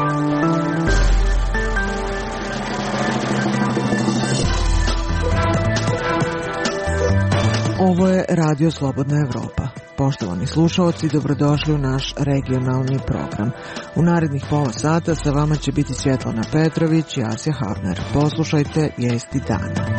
Ovo je Radio Slobodna Evropa. Poštovani slušaoci, dobrodošli u naš regionalni program. U narednih pola sata sa vama će biti Svjetlana Petrović i Asja Havner. Poslušajte vijesti dana.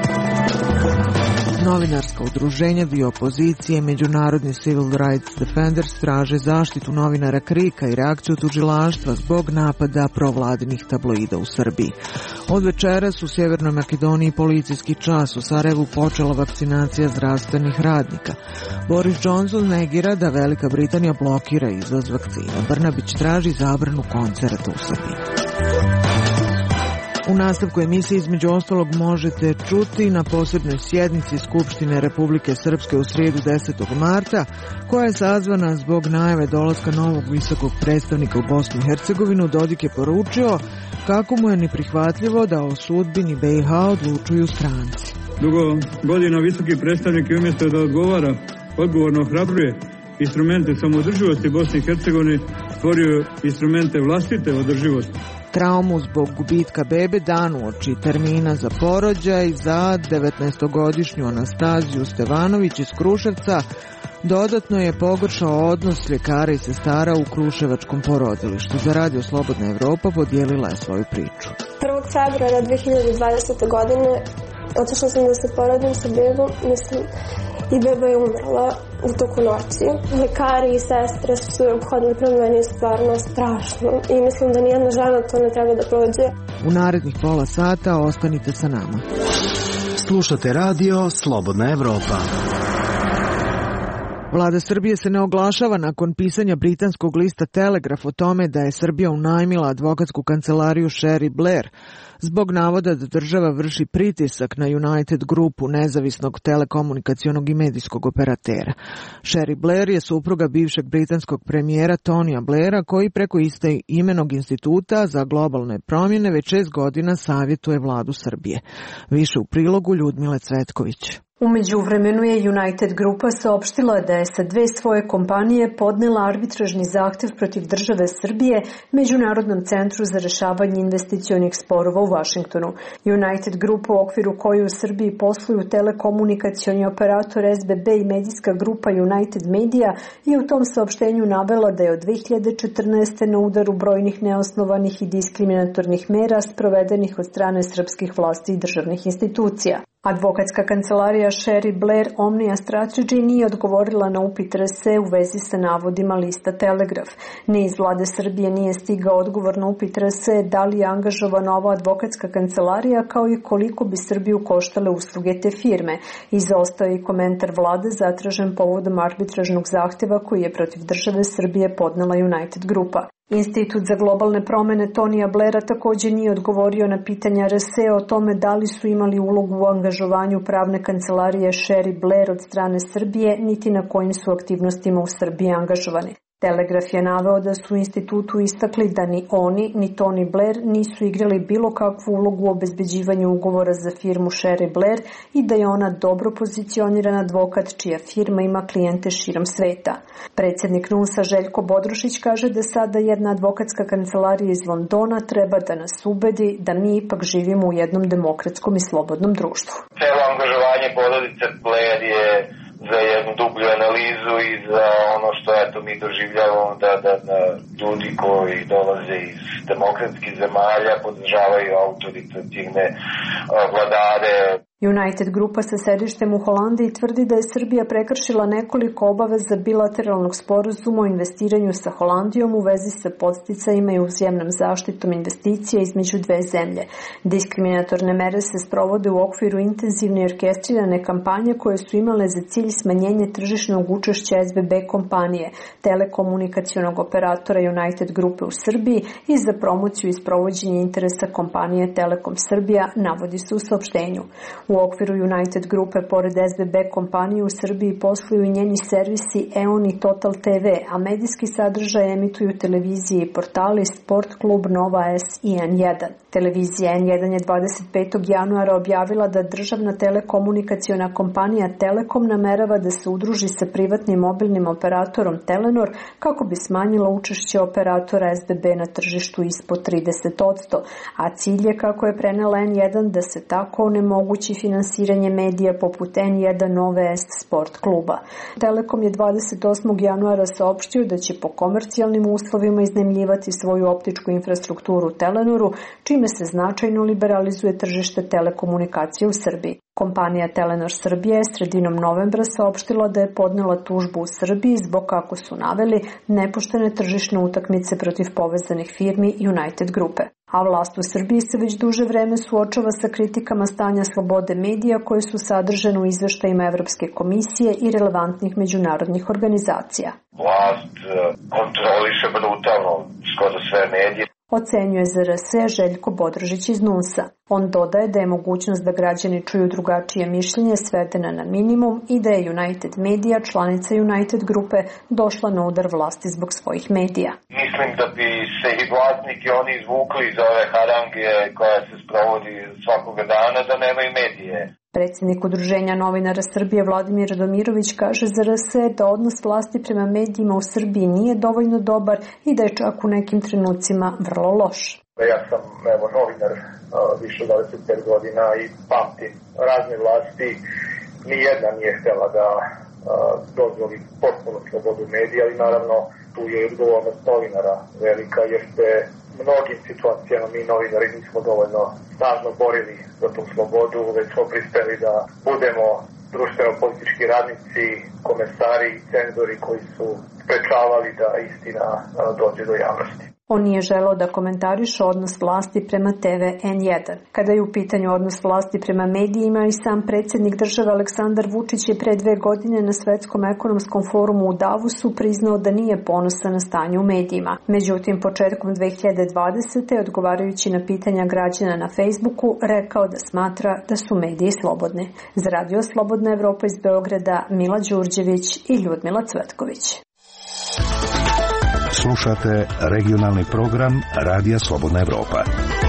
Novinarska udruženja dio opozicije, Međunarodni Civil Rights Defenders traže zaštitu novinara KRIK-a i reakciju tužilaštva zbog napada provladinih tabloida u Srbiji. Od večeras u Sjevernoj Makedoniji policijski čas, u Sarajevu počela vakcinacija zdravstvenih radnika. Boris Johnson negira da Velika Britanija blokira izvoz vakcina. Brnabić traži zabranu koncerata u Srbiji. U nastavku emisije između ostalog možete čuti na posebnoj sjednici Skupštine Republike Srpske u srijedu 10. marta, koja je sazvana zbog najave dolaska novog visokog predstavnika u Bosnu i Hercegovinu. Dodik je poručio kako mu je neprihvatljivo da o sudbini BiH odlučuju stranci. Dugo godina visoki predstavnik je umjesto da odgovorno ohrabruje instrumente samoodrživosti Bosne i Hercegovine, stvorio instrumente vlastite održivosti. Traumu zbog gubitka bebe dan uoči termina za porođaj za 19-godišnju Anastaziju Stevanović iz Kruševca dodatno je pogoršao odnos ljekara i sestara u kruševačkom porodilištu. Za Radio Slobodna Evropa podijelila je svoju priču. 1. februara 2020. godine otišla sam da se porodim sa bebom, i beba je umrla u toku noći. Lekari i sestre su se obhodili prema meni, stvarno strašno. I mislim da nijedna žena to ne treba da prođe. U narednih pola sata ostanite sa nama. Slušate Radio Slobodna Evropa. Vlada Srbije se ne oglašava nakon pisanja britanskog lista Telegraf o tome da je Srbija unajmila advokatsku kancelariju Sherry Blair zbog navoda da država vrši pritisak na United Grupu, nezavisnog telekomunikacionog i medijskog operatera. Sherry Blair je supruga bivšeg britanskog premijera Tonija Blaira, koji preko imenog instituta za globalne promjene već 6 godina savjetuje vladu Srbije. Više u prilogu Ljudmile Cvetković. U međuvremenu je United Grupa saopštila da je sa 2 svoje kompanije podnela arbitražni zahtjev protiv države Srbije Međunarodnom centru za rješavanje investicionih sporova u Vašingtonu. United Grupa, u okviru koju u Srbiji posluju telekomunikacioni operator SBB i medijska grupa United Media, je u tom saopštenju navela da je od 2014. na udaru brojnih neosnovanih i diskriminatornih mera sprovedenih od strane srpskih vlasti i državnih institucija. Advokatska kancelarija Sherry Blair Omnia Strategy nije odgovorila na upit RSE u vezi sa navodima lista Telegraf. Ni iz vlade Srbije nije stigao odgovor na upit RSE da li je angažovana ova advokatska kancelarija, kao i koliko bi Srbiju koštale usluge te firme. Izostao je i komentar vlade zatražen povodom arbitražnog zahtjeva koji je protiv države Srbije podnela United Grupa. Institut za globalne promjene Tonija Blaira također nije odgovorio na pitanja RSE o tome da li su imali ulogu u angažovanju pravne kancelarije Sherry Blair od strane Srbije, niti na kojim su aktivnostima u Srbiji angažovani. Telegraf je naveo da su u institutu istakli da ni oni, ni Tony Blair nisu igrali bilo kakvu ulogu u obezbeđivanju ugovora za firmu Sherry Blair i da je ona dobro pozicioniran advokat čija firma ima klijente širom sveta. Predsjednik NUNS-a Željko Bodrušić kaže da sada jedna advokatska kancelarija iz Londona treba da nas ubedi da mi ipak živimo u jednom demokratskom i slobodnom društvu. Celo angažovanje porodice Blair je za jednu dublju analizu i za ono što mi doživljavamo da ljudi koji dolaze iz demokratskih zemalja podržavaju autoritativne vladare. United Grupa sa sedištem u Holandiji tvrdi da je Srbija prekršila nekoliko obaveza bilateralnog sporazuma o investiranju sa Holandijom u vezi sa podsticajima i uzajamnom zaštitom investicija između dve zemlje. Diskriminatorne mere se sprovode u okviru intenzivne i orkestrirane kampanje koje su imale za cilj smanjenje tržišnog učešća SBB kompanije, telekomunikacionog operatora United Grupe u Srbiji, i za promociju i sprovođenje interesa kompanije Telekom Srbija, navodi se u saopštenju. U okviru United grupe, pored SBB kompanije, u Srbiji posluju i njeni servisi EON i Total TV, a medijski sadržaj emituju televizije i portali Sport klub, Nova S i N1. Televizija N1 je 25. januara objavila da državna telekomunikaciona kompanija Telekom namerava da se udruži sa privatnim mobilnim operatorom Telenor kako bi smanjila učešće operatora SBB na tržištu ispod 30%, a cilj je, kako je prenela N1, da se tako onemogući finansiranje medija poput N1, Nove S, Sport kluba. Telekom je 28. januara saopštio da će po komercijalnim uslovima iznajmljivati svoju optičku infrastrukturu Telenoru, čime se značajno liberalizuje tržište telekomunikacije u Srbiji. Kompanija Telenor Srbije je sredinom novembra saopštila da je podnela tužbu u Srbiji zbog, kako su naveli, nepoštene tržišne utakmice protiv povezanih firmi United grupe. A vlast u Srbiji se već duže vreme suočava sa kritikama stanja slobode medija koje su sadržane u izveštajima Evropske komisije i relevantnih međunarodnih organizacija. Vlast kontroliše brutalno skoro sve medije. Ocenjuje ZRS Željko Bodrožić iz NUNS-a. On dodaje da je mogućnost da građani čuju drugačije mišljenje svedena na minimum i da je United Media, članica United grupe, došla na udar vlasti zbog svojih medija. Mislim da bi se i vlasniki oni izvukli iz ove harange koja se sprovodi svakoga dana da nemaju medije. Predsjednik Udruženja novinara Srbije Vladimir Radomirović kaže za RS da odnos vlasti prema medijima u Srbiji nije dovoljno dobar i da je čak u nekim trenucima vrlo loš. Ja sam novinar više od 25 godina i pamtim razne vlasti. Nijedna nije htjela da dozvoli potpuno slobodu medija, ali naravno tu je odgovornost novinara velika, jer se mnogim situacijama mi novinari nismo dovoljno snažno borili za tu slobodu, već smo pristali da budemo društveno-politički radnici, komesari i cenzori koji su sprečavali da istina dođe do javnosti. On nije želeo da komentariše odnos vlasti prema TV N1. Kada je u pitanju odnos vlasti prema medijima, i sam predsjednik države Aleksandar Vučić je pre 2 godine na Svetskom ekonomskom forumu u Davosu priznao da nije ponosan na stanje u medijima. Međutim, početkom 2020. odgovarajući na pitanja građana na Facebooku, rekao da smatra da su mediji slobodni. Za Radio Slobodna Evropa iz Beograda, Mila Đurđević i Ljudmila Cvetković. Slušate regionalni program Radija Slobodna Evropa.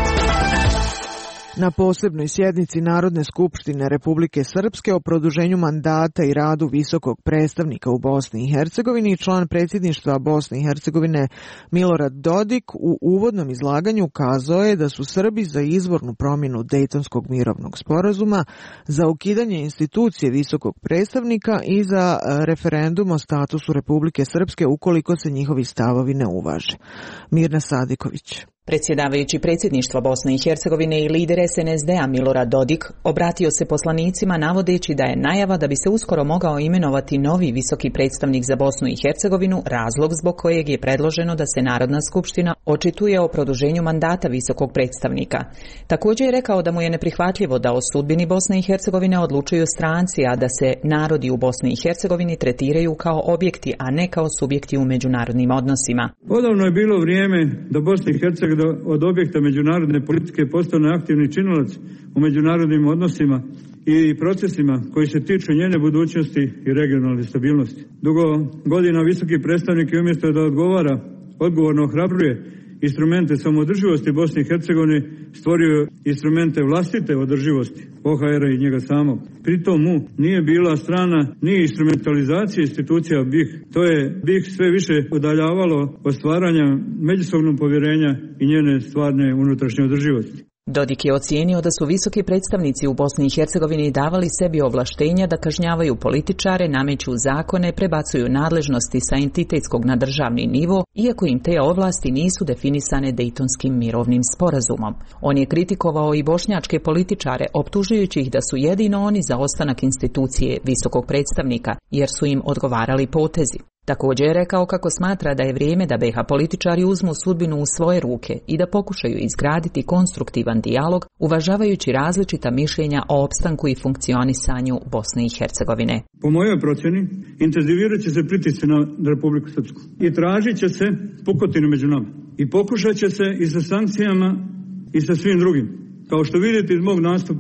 Na posebnoj sjednici Narodne skupštine Republike Srpske o produženju mandata i radu visokog predstavnika u Bosni i Hercegovini, član predsjedništva Bosne i Hercegovine Milorad Dodik u uvodnom izlaganju kazao je da su Srbi za izvornu promjenu Dejtonskog mirovnog sporazuma, za ukidanje institucije visokog predstavnika i za referendum o statusu Republike Srpske ukoliko se njihovi stavovi ne uvaže. Mirna Sadiković. Predsjedavajući predsjedništva Bosne i Hercegovine i lider SNSD-a Milorad Dodik obratio se poslanicima navodeći da je najava da bi se uskoro mogao imenovati novi visoki predstavnik za Bosnu i Hercegovinu razlog zbog kojeg je predloženo da se Narodna skupština očituje o produženju mandata visokog predstavnika. Također je rekao da mu je neprihvatljivo da o sudbini Bosne i Hercegovine odlučuju stranci, a da se narodi u Bosni i Hercegovini tretiraju kao objekti, a ne kao subjekti u međunarodnim odnosima. Odavno je bilo vrijeme da Bosna i Hercegovina od objekta međunarodne politike postane aktivni činilac u međunarodnim odnosima i procesima koji se tiču njene budućnosti i regionalne stabilnosti. Dugo godina visoki predstavnik je umjesto da odgovara, odgovorno ohrabruje instrumente samoodrživosti Bosne i Hercegovine, stvorio instrumente vlastite održivosti OHR-a i njega samog. Pritom mu nije bila strana ni instrumentalizacija institucija BiH. To je BiH sve više udaljavalo od stvaranja međusobnog povjerenja i njene stvarne unutrašnje održivosti. Dodik je ocijenio da su visoki predstavnici u Bosni i Hercegovini davali sebi ovlaštenja da kažnjavaju političare, nameću zakone, prebacuju nadležnosti sa entitetskog na državni nivo, iako im te ovlasti nisu definisane Dejtonskim mirovnim sporazumom. On je kritikovao i bošnjačke političare, optužujući ih da su jedino oni za ostanak institucije visokog predstavnika, jer su im odgovarali potezi. Također je rekao kako smatra da je vrijeme da BiH političari uzmu sudbinu u svoje ruke i da pokušaju izgraditi konstruktivan dijalog, uvažavajući različita mišljenja o opstanku i funkcionisanju Bosne i Hercegovine. Po mojoj procjeni, intenzivirat će se pritisci na Republiku Srpsku i tražit će se pukotine među nama. I pokušat će se i sa sankcijama i sa svim drugim. Kao što vidite iz mog nastupa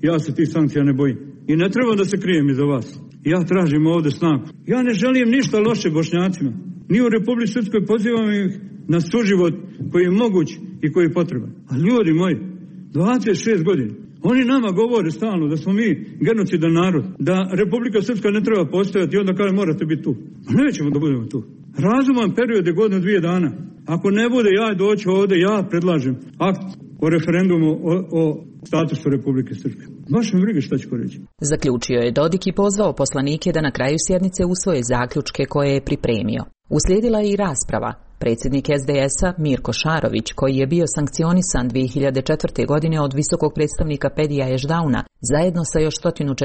ja se tih sankcija ne bojim. I ne treba da se krijem iza vas. Ja tražim ovde snagu. Ja ne želim ništa loše Bošnjacima. Ni u Republici Srpskoj pozivam ih na suživot koji je moguć i koji je potreban. A ljudi moji, 26 godina, oni nama govore stalno da smo mi genocidan narod, da Republika Srpska ne treba postojati i onda kaže morate biti tu. Nećemo da budemo tu. Razuman period je godinu 2 dana. Ako ne bude, ja doći ovde, ja predlažem akt o referendumu o statusu Republike Srpske. Baš mi briga šta ću reći. Zaključio je Dodik i pozvao poslanike da na kraju sjednice usvoje zaključke koje je pripremio. Uslijedila je i rasprava. Predsjednik SDS-a Mirko Šarović, koji je bio sankcionisan 2004. godine od visokog predstavnika Pedija Ešdauna, zajedno sa još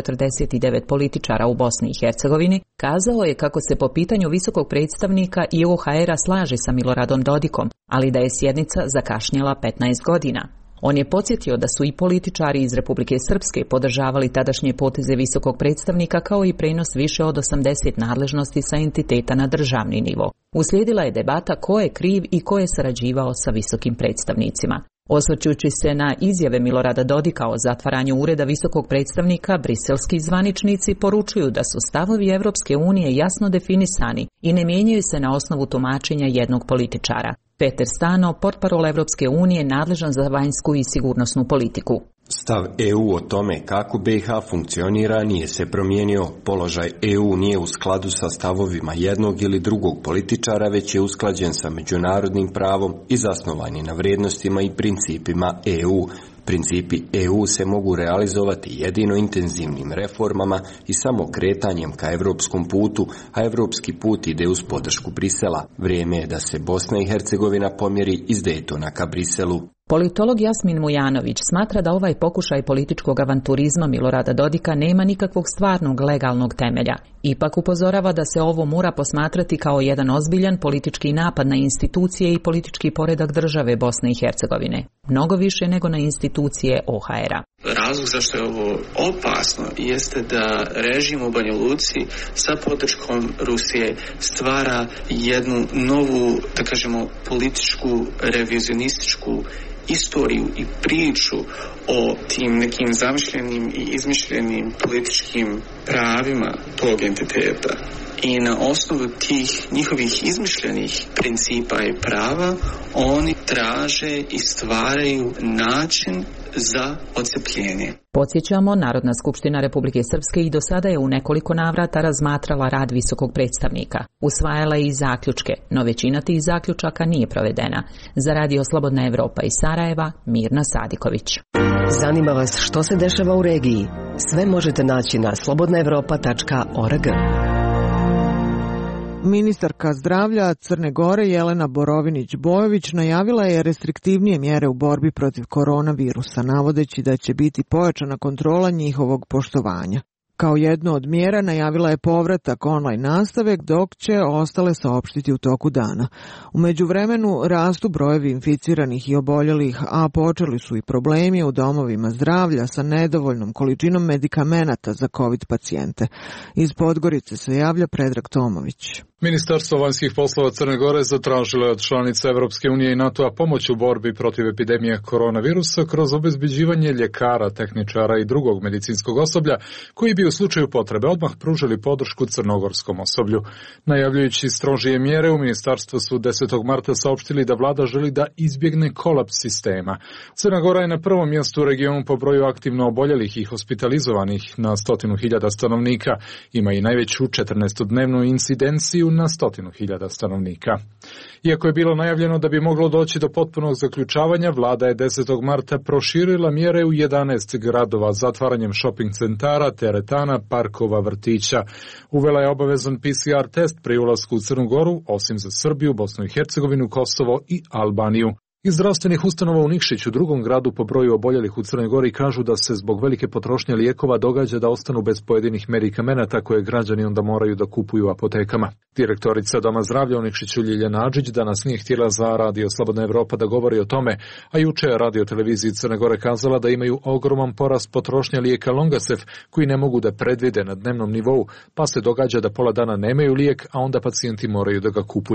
149 političara u Bosni i Hercegovini, kazao je kako se po pitanju visokog predstavnika i OHR-a slaže sa Miloradom Dodikom, ali da je sjednica zakašnjela 15 godina. On je podsjetio da su i političari iz Republike Srpske podržavali tadašnje poteze visokog predstavnika kao i prenos više od 80 nadležnosti sa entiteta na državni nivo. Uslijedila je debata ko je kriv i ko je sarađivao sa visokim predstavnicima. Osvrćući se na izjave Milorada Dodika o zatvaranju ureda visokog predstavnika, briselski zvaničnici poručuju da su stavovi Evropske unije jasno definisani i ne mijenjaju se na osnovu tumačenja jednog političara. Peter Stano, portparol Evropske unije nadležan za vanjsku i sigurnosnu politiku. Stav EU o tome kako BiH funkcionira nije se promijenio. Položaj EU nije u skladu sa stavovima jednog ili drugog političara, već je usklađen sa međunarodnim pravom i zasnovan je na vrijednostima i principima EU. Principi EU se mogu realizovati jedino intenzivnim reformama i samo kretanjem ka evropskom putu, a evropski put ide uz podršku Brisela. Vrijeme je da se Bosna i Hercegovina pomjeri iz Dejtona ka Briselu. Politolog Jasmin Mujanović smatra da ovaj pokušaj političkog avanturizma Milorada Dodika nema nikakvog stvarnog legalnog temelja. Ipak upozorava da se ovo mora posmatrati kao jedan ozbiljan politički napad na institucije i politički poredak države Bosne i Hercegovine. Mnogo više nego na institucije OHR-a. Razlog zašto je ovo opasno jeste da režim u Banja Luci sa podrškom Rusije stvara jednu novu, da kažemo, političku, revizionističku istoriju i priču o tim nekim zamišljenim i izmišljenim političkim pravima tog entiteta. I na osnovu tih njihovih izmišljenih principa i prava oni traže i stvaraju način za odcepljenje. Podsjećamo, Narodna skupština Republike Srpske i do sada je u nekoliko navrata razmatrala rad visokog predstavnika. Usvajala je i zaključke, no većina tih zaključaka nije provedena. Za Radio Slobodna Evropa iz Sarajeva, Mirna Sadiković. Zanima vas što se dešava u regiji? Sve možete naći na slobodnaevropa.org. Ministarka zdravlja Crne Gore Jelena Borovinić-Bojović najavila je restriktivnije mjere u borbi protiv koronavirusa, navodeći da će biti pojačana kontrola njihovog poštovanja. Kao jedno od mjera najavila je povratak online nastave, dok će ostale saopštiti u toku dana. U međuvremenu rastu brojevi inficiranih i oboljelih, a počeli su i problemi u domovima zdravlja sa nedovoljnom količinom medikamenata za COVID pacijente. Iz Podgorice se javlja Predrag Tomović. Ministarstvo vanjskih poslova Crne Gore zatražilo je od članica Evropske unije i NATO-a pomoć u borbi protiv epidemije koronavirusa kroz obezbeđivanje ljekara, tehničara i drugog medicinskog osoblja koji bi u slučaju potrebe odmah pružili podršku crnogorskom osoblju. Najavljujući strožije mjere, u ministarstvu su 10. marta saopštili da vlada želi da izbjegne kolaps sistema. Crna Gora je na prvom mjestu u regionu po broju aktivno oboljelih i hospitalizovanih na 100.000 stanovnika. Ima i najveću 14-dnevnu incidenciju na 100.000 stanovnika. Iako je bilo najavljeno da bi moglo doći do potpunog zaključavanja, vlada je 10. marta proširila mjere u 11 gradova zatvaranjem shopping centara, teretana, parkova, vrtića. Uvela je obavezan PCR test pri ulasku u Crnu Goru, osim za Srbiju, Bosnu i Hercegovinu, Kosovo i Albaniju. Iz zdravstvenih ustanova u Nikšiću, drugom gradu po broju oboljelih u Crnoj Gori, kažu da se zbog velike potrošnje lijekova događa da ostanu bez pojedinih medikamenata koje građani onda moraju da kupuju u apotekama. Direktorica Doma zdravlja u Nikšiću Ljiljana Adžić danas nije htjela za Radio Slobodna Evropa da govori o tome, a juče je Radio televiziji Crne Gore kazala da imaju ogroman porast potrošnje lijeka Longasef koji ne mogu da predvide na dnevnom nivou, pa se događa da pola dana nemaju lijek, a onda pacijenti moraju da ga kupuju.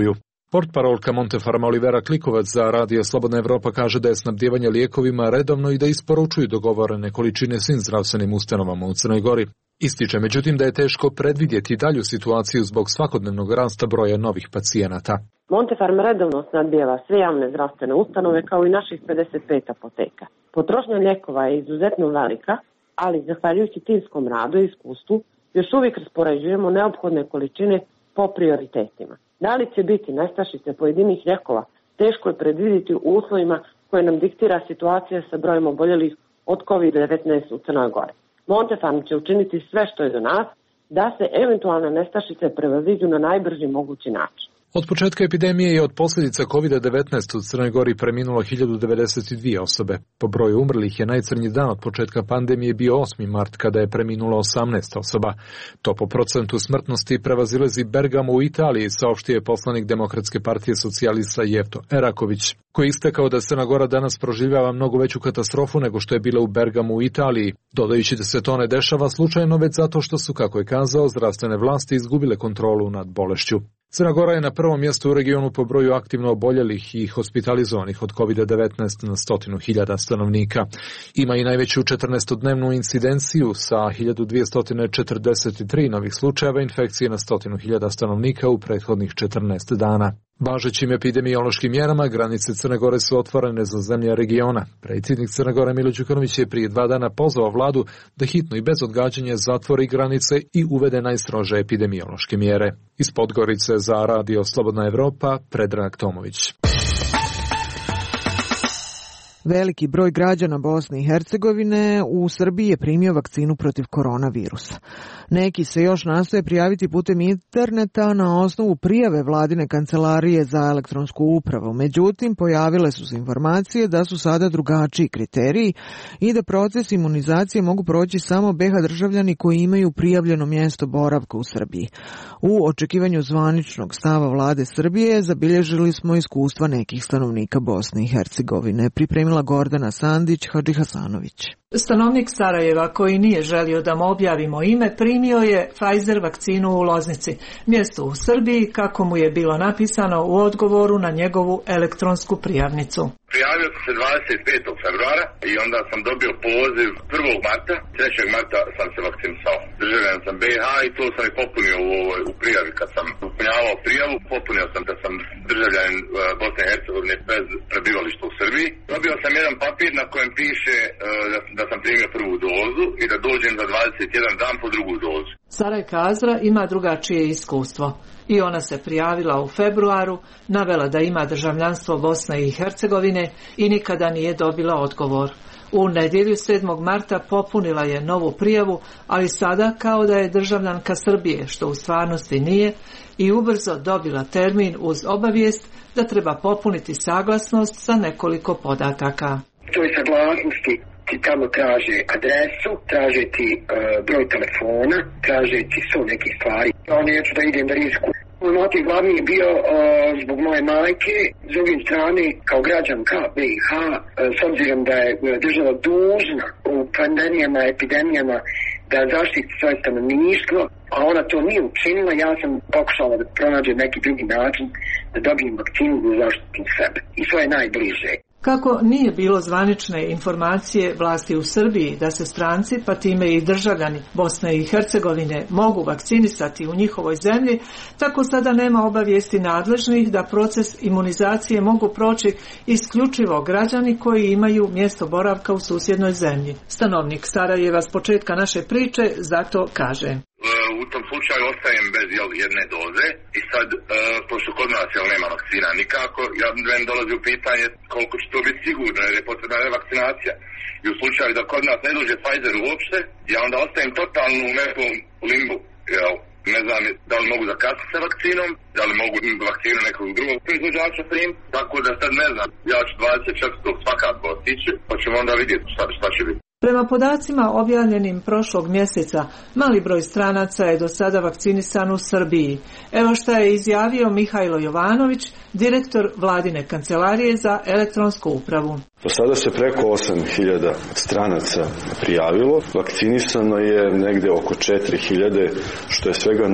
Portparolka Montefarma Olivera Klikovac za Radio Slobodna Evropa kaže da je snabdijevanje lijekovima redovno i da isporučuju dogovorene količine svim zdravstvenim ustanovama u Crnoj Gori. Ističe međutim da je teško predvidjeti dalju situaciju zbog svakodnevnog rasta broja novih pacijenata. Montefarma redovno snabdijeva sve javne zdravstvene ustanove kao i naših 55 apoteka. Potrošnja lijekova je izuzetno velika, ali zahvaljujući timskom radu i iskustvu još uvijek raspoređujemo neophodne količine po prioritetima. Da li će biti nestašice pojedinih lijekova, teško je predvidjeti u uslovima koje nam diktira situacija sa brojem oboljelih od COVID-19 u Crnoj Gori. Montefarm će učiniti sve što je do nas da se eventualne nestašice prevaziđu na najbrži mogući način. Od početka epidemije i od posljedica COVID-19 u Crnoj Gori preminulo 1092 osobe. Po broju umrlih je najcrnji dan od početka pandemije bio 8. mart kada je preminulo 18 osoba. To po procentu smrtnosti prevazilazi Bergamo u Italiji, saopštio je poslanik Demokratske partije socijalista Jefto Eraković, koji je istakao da Crna Gora danas proživljava mnogo veću katastrofu nego što je bila u Bergamu u Italiji, dodajući da se to ne dešava slučajno već zato što su, kako je kazao, zdravstvene vlasti izgubile kontrolu nad bolešću. Crna Gora je na prvom mjestu u regionu po broju aktivno oboljelih i hospitalizovanih od COVID-19 na 100.000 stanovnika. Ima i najveću 14-dnevnu incidenciju sa 1243 novih slučajeva infekcije na 100.000 stanovnika u prethodnih 14 dana. Važećim epidemiološkim mjerama granice Crne Gore su otvorene za zemlje regiona. Predsjednik Crne Gore Milo Đukanović je prije 2 dana pozvao vladu da hitno i bez odgađanja zatvori granice i uvede najstrože epidemiološke mjere. Iz Podgorice za Radio Slobodna Evropa, Predrag Tomović. Veliki broj građana Bosne i Hercegovine u Srbiji je primio vakcinu protiv koronavirusa. Neki se još nastoje prijaviti putem interneta na osnovu prijave vladine kancelarije za elektronsku upravu. Međutim, pojavile su se informacije da su sada drugačiji kriteriji i da proces imunizacije mogu proći samo BiH državljani koji imaju prijavljeno mjesto boravka u Srbiji. U očekivanju zvaničnog stava vlade Srbije zabilježili smo iskustva nekih stanovnika Bosne i Hercegovine. Pripremila Gordana Sandić, Hadži Hasanović. Stanovnik Sarajeva koji nije želio da mu objavimo ime primio je Pfizer vakcinu u Loznici, mjesto u Srbiji kako mu je bilo napisano u odgovoru na njegovu elektronsku prijavnicu. Prijavio sam se 25. februara i onda sam dobio poziv 1. marta, 3. marta sam se vakcinisao. Državljan sam BiH i to sam i popunio u prijavi. Kad sam popunjavao prijavu, popunio sam da sam državljan Bosne i Hercegovine bez prebivališta u Srbiji. Dobio sam jedan papir na kojem piše da sam primio prvu dozu i da dođem za 21 dan po drugu dozu. Sarajka Azra ima drugačije iskustvo. I ona se prijavila u februaru, navela da ima državljanstvo Bosne i Hercegovine i nikada nije dobila odgovor. U nedjelju 7. marta popunila je novu prijavu, ali sada kao da je državljanka Srbije, što u stvarnosti nije, i ubrzo dobila termin uz obavijest da treba popuniti saglasnost sa nekoliko podataka. To je saglasnosti. Ti tamo traže adresu, traže ti broj telefona, traže ti su neke stvari. Ja neću da idem da risku. Motiv glavni je bio zbog moje majke, s druge strane kao građanka BiH, s obzirom da je država dužna u pandemijama, epidemijama da zaštiti svoje stanovništvo, a ona to nije učinila, ja sam pokušala da pronađem neki drugi način da dobijem vakcinu da zaštitim sebe i svoje najbliže. Kako nije bilo zvanične informacije vlasti u Srbiji da se stranci, pa time i državljani Bosne i Hercegovine mogu vakcinisati u njihovoj zemlji, tako sada nema obavijesti nadležnih da proces imunizacije mogu proći isključivo građani koji imaju mjesto boravka u susjednoj zemlji. Stanovnik Sarajeva s početka naše priče zato kaže: U tom slučaju ostajem bez jedne doze i sad, pošto kod nas nema vakcina nikako, ja meni dolazi u pitanje koliko će to biti sigurno jer je potrebna revakcinacija. I u slučaju da kod nas ne dođe Pfizer uopšte, ja onda ostajem totalno u nekom limbu. Ne znam da li mogu zakasniti sa vakcinom, da li mogu vakcinu nekog drugog proizvođača primiti, tako da sad ne znam. Ja ću 24. svakako otići, pa ćemo onda vidjeti šta će biti. Prema podacima objavljenim prošlog mjeseca, mali broj stranaca je do sada vakcinisan u Srbiji. Evo šta je izjavio Mihajlo Jovanović, direktor Vladine kancelarije za elektronsku upravu. Do sada se preko 8.000 stranaca prijavilo, vakcinisano je negde oko 4.000, što je svega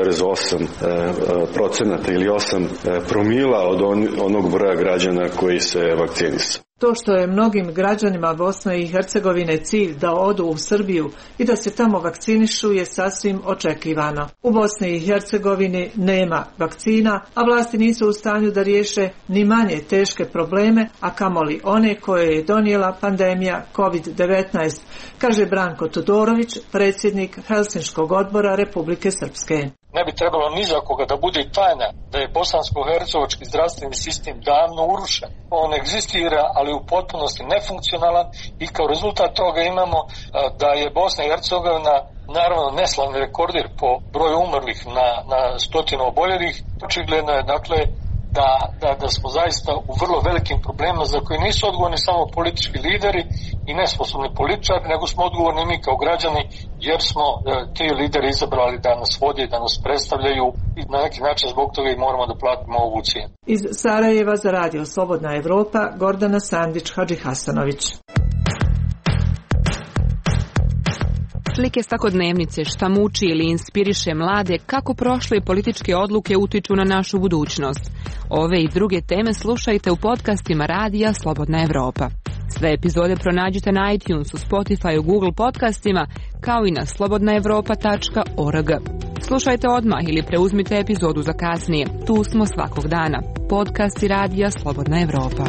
0,8% ili 8 promila od onog broja građana koji se vakcinisao. To što je mnogim građanima Bosne i Hercegovine cilj da odu u Srbiju i da se tamo vakcinišu je sasvim očekivano. U Bosni i Hercegovini nema vakcina, a vlasti nisu u stanju da riješe ni manje teške probleme, a kamoli one koje je donijela pandemija COVID-19, kaže Branko Todorović, predsjednik Helsinškog odbora Republike Srpske. Ne bi trebalo ni za koga da bude tajna da je bosansko-hercegovački zdravstveni sistem davno urušen. On egzistira, ali u potpunosti nefunkcionalan i kao rezultat toga imamo da je Bosna i Hercegovina naravno neslavni rekorder po broju umrlih na 100 oboljelih. Očigledno je dakle da smo zaista u vrlo velikim problemima za koje nisu odgovorni samo politički lideri i nesposobni političari, nego smo odgovorni mi kao građani jer smo ti lideri izabrali da nas vode, da nas predstavljaju i na neki način zbog toga i moramo da platimo ovu cijenu. Iz Sarajeva za Radio Slobodna Evropa, Gordana Sandić-Hadžihasanović. Slike svakodnevnice, šta muči ili inspiriše mlade, kako prošle političke odluke utiču na našu budućnost. Ove i druge teme slušajte u podcastima Radija Slobodna Evropa. Sve epizode pronađite na iTunesu, Spotifyu, Google podcastima, kao i na slobodnaevropa.org. Slušajte odmah ili preuzmite epizodu za kasnije. Tu smo svakog dana. Podcasti Radija Slobodna Evropa.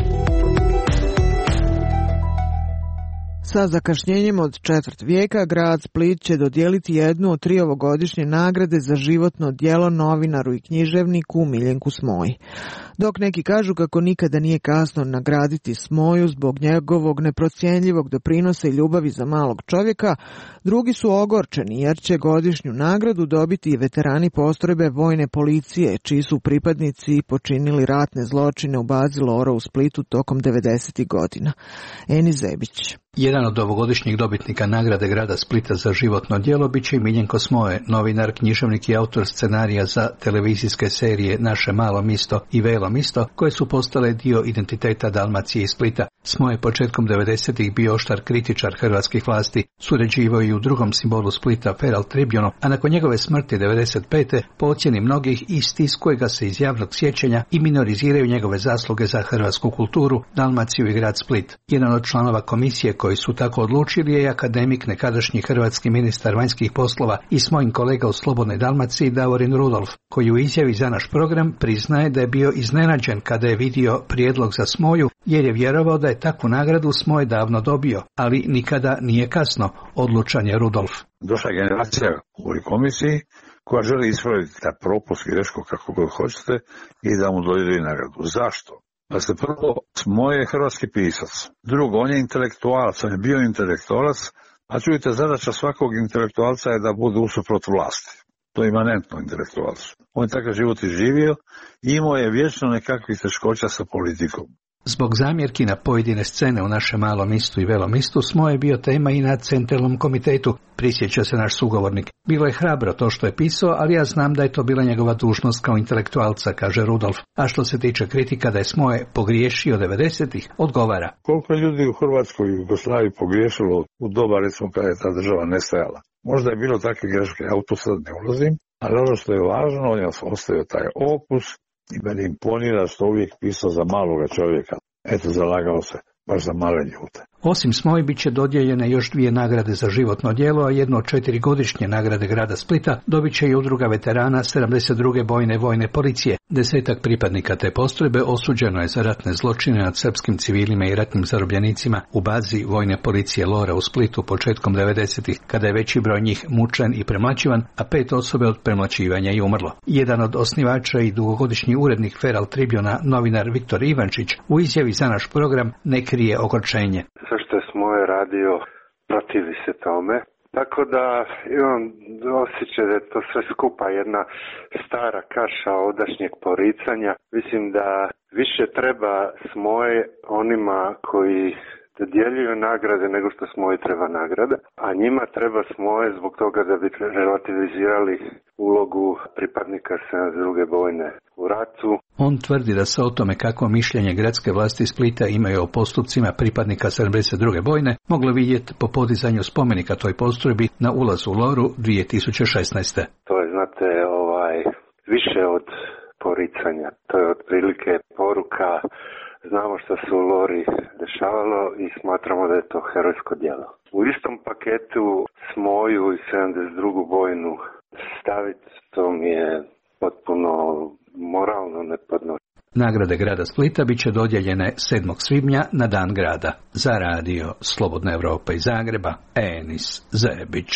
Sa zakašnjenjem od 1/4 vijeka grad Split će dodijeliti jednu od 3 ovogodišnje nagrade za životno djelo novinaru i književniku Miljenku Smoji. Dok neki kažu kako nikada nije kasno nagraditi Smoju zbog njegovog neprocjenjivog doprinosa i ljubavi za malog čovjeka, drugi su ogorčeni jer će godišnju nagradu dobiti i veterani postrojbe vojne policije, čiji su pripadnici počinili ratne zločine u bazi Lora u Splitu tokom 90. godina. Eni Zebić. Jedan od ovogodišnjih dobitnika nagrade grada Splita za životno djelo bit će Miljenko Smoje, novinar, književnik i autor scenarija za televizijske serije Naše malo misto i Velo misto, koje su postale dio identiteta Dalmacije i Splita. Smoje početkom 90-ih bio oštar kritičar hrvatskih vlasti, surađivao i u drugom simbolu Splita Feral Tribune, a nakon njegove smrti 95. po ocjeni mnogih istiskuje ga se iz javnog sjećanja i minoriziraju njegove zasluge za hrvatsku kulturu, Dalmaciju i grad Split. Jedan od članova komisije koji su tako odlučili je akademik, nekadašnji hrvatski ministar vanjskih poslova i Smojin kolega u Slobodnoj Dalmaciji Davorin Rudolf, koji u izjavi za naš program priznaje da je bio iznenađen kada je vidio prijedlog za Smoju, jer je vjerovao da je takvu nagradu Smoj davno dobio, ali nikada nije kasno, odlučan je Rudolf. Došla je generacija u ovoj komisiji koja želi ispraviti ta propust, grešku, kako god hoćete, i da mu dodijeli nagradu. Zašto? Pa se prvo, Smoj je hrvatski pisac. Drugo, on je intelektualac, on je bio intelektualac, a čujte, zadaća svakog intelektualca je da bude usuprot vlasti. To je imanentno intelektualcu. On je takav život i živio i imao je vječno nekakvih teškoća sa politikom. Zbog zamjerki na pojedine scene u Našem malom mistu i Velom mistu, Smoj je bio tema i na centralnom komitetu, prisjeća se naš sugovornik. Bilo je hrabro to što je pisao, ali ja znam da je to bila njegova dužnost kao intelektualca, kaže Rudolf. A što se tiče kritika da je Smoje pogriješio 90-ih, odgovara. Koliko ljudi u Hrvatskoj i Jugoslaviji pogriješilo u doba, recimo, kada je ta država nestajala. Možda je bilo takve greške, ja u to sad ne ulazim, ali ono što je važno, on je ostavio taj opus i meni imponira što uvijek pisao za maloga čovjeka. Eto, zalagao se baš za male ljude. Osim Smoji bit će dodijeljene još 2 nagrade za životno djelo, a jedno od 4 godišnje nagrade grada Splita dobit će i udruga veterana 72. bojne vojne policije. 10 pripadnika te postrojbe osuđeno je za ratne zločine nad srpskim civilima i ratnim zarobljenicima u bazi vojne policije Lora u Splitu početkom 90-ih, kada je veći broj njih mučen i premlaćivan, a 5 osobe od premlaćivanja je umrlo. Jedan od osnivača i dugogodišnji urednik Feral Tribuna, novinar Viktor Ivančić, u izjavi za naš program ne krije ogorčenje. Sve što je Smoje radio protivi se tome. Tako da imam osjećaj da je to sve skupa jedna stara kaša odašnjeg poricanja. Mislim da više treba Smoje onima koji dodjeljuju nagrade nego što SMOJ treba nagrada, a njima treba SMOJ zbog toga da bi relativizirali ulogu pripadnika 72. bojne u ratu. On tvrdi da se o tome kako mišljenje gradske vlasti Splita imaju o postupcima pripadnika 72. bojne moglo vidjeti po podizanju spomenika toj postrojbi na ulazu u Loru 2016. To je, znate, više od poricanja. To je otprilike poruka. Znamo što se u Lori dešavalo i smatramo da je to herojsko djelo. U istom paketu SMOJ-u i 72. bojnu staviti, to mi je potpuno moralno nepodnošljivo. Nagrade grada Splita bit će dodijeljene 7. svibnja na Dan grada. Za radio Slobodna Evropa iz Zagreba, Enis Zebić.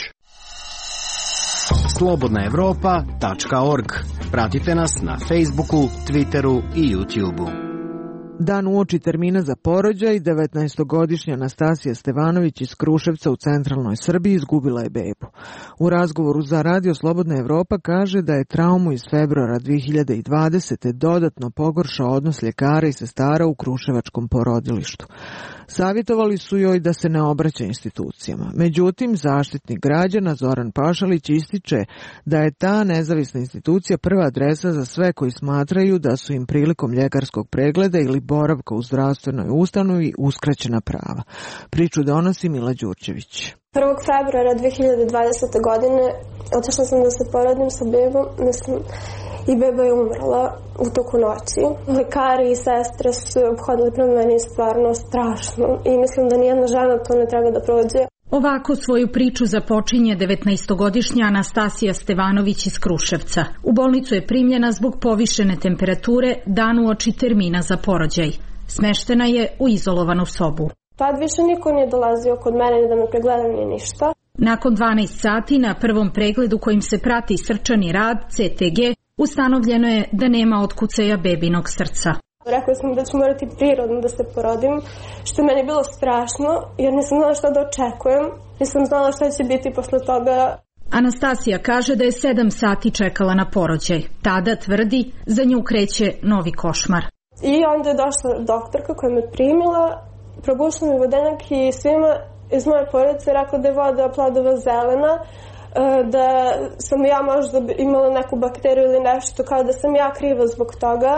slobodnaevropa.org. Pratite nas na Facebooku, Twitteru i YouTubeu. Dan uoči termina za porođaj, 19-godišnja Anastasija Stevanović iz Kruševca u centralnoj Srbiji izgubila je bebu. U razgovoru za radio Slobodna Evropa kaže da je traumu iz februara 2020. dodatno pogoršao odnos ljekara i sestara u kruševačkom porodilištu. Savjetovali su joj da se ne obraća institucijama. Međutim, Zaštitnik građana Zoran Pašalić ističe da je ta nezavisna institucija prva adresa za sve koji smatraju da su im prilikom ljekarskog pregleda ili boravka u zdravstvenoj ustanovi uskraćena prava. Priču donosi Mila Đurčević. 1. februara 2020. godine otišla sam da se porodim sa bebom, i beba je umrla u toku noći. Lekari i sestre su obhodili prema meni stvarno strašno i mislim da nijedna žena to ne treba da prođe. Ovako svoju priču započinje 19-godišnja Anastasija Stevanović iz Kruševca. U bolnicu je primljena zbog povišene temperature dan uoči termina za porođaj. Smeštena je u izolovanu sobu. Tad više niko nije dolazio kod mene ni da me pregleda ni ništa. Nakon 12 sati na prvom pregledu kojim se prati srčani rad, CTG, ustanovljeno je da nema otkucaja bebinog srca. Rekla sam da ću morati prirodno da se porodim, što je meni bilo strašno, jer nisam znala šta da očekujem, nisam znala šta će biti posle toga. Anastasija kaže da je 7 sati čekala na porođaj. Tada tvrdi, za nju kreće novi košmar. I onda je došla doktorka koja me primila, probušila mi vodenak i svima iz moje porodice rekla da je voda plodova zelena, da sam ja možda imala neku bakteriju ili nešto, kao da sam ja kriva zbog toga.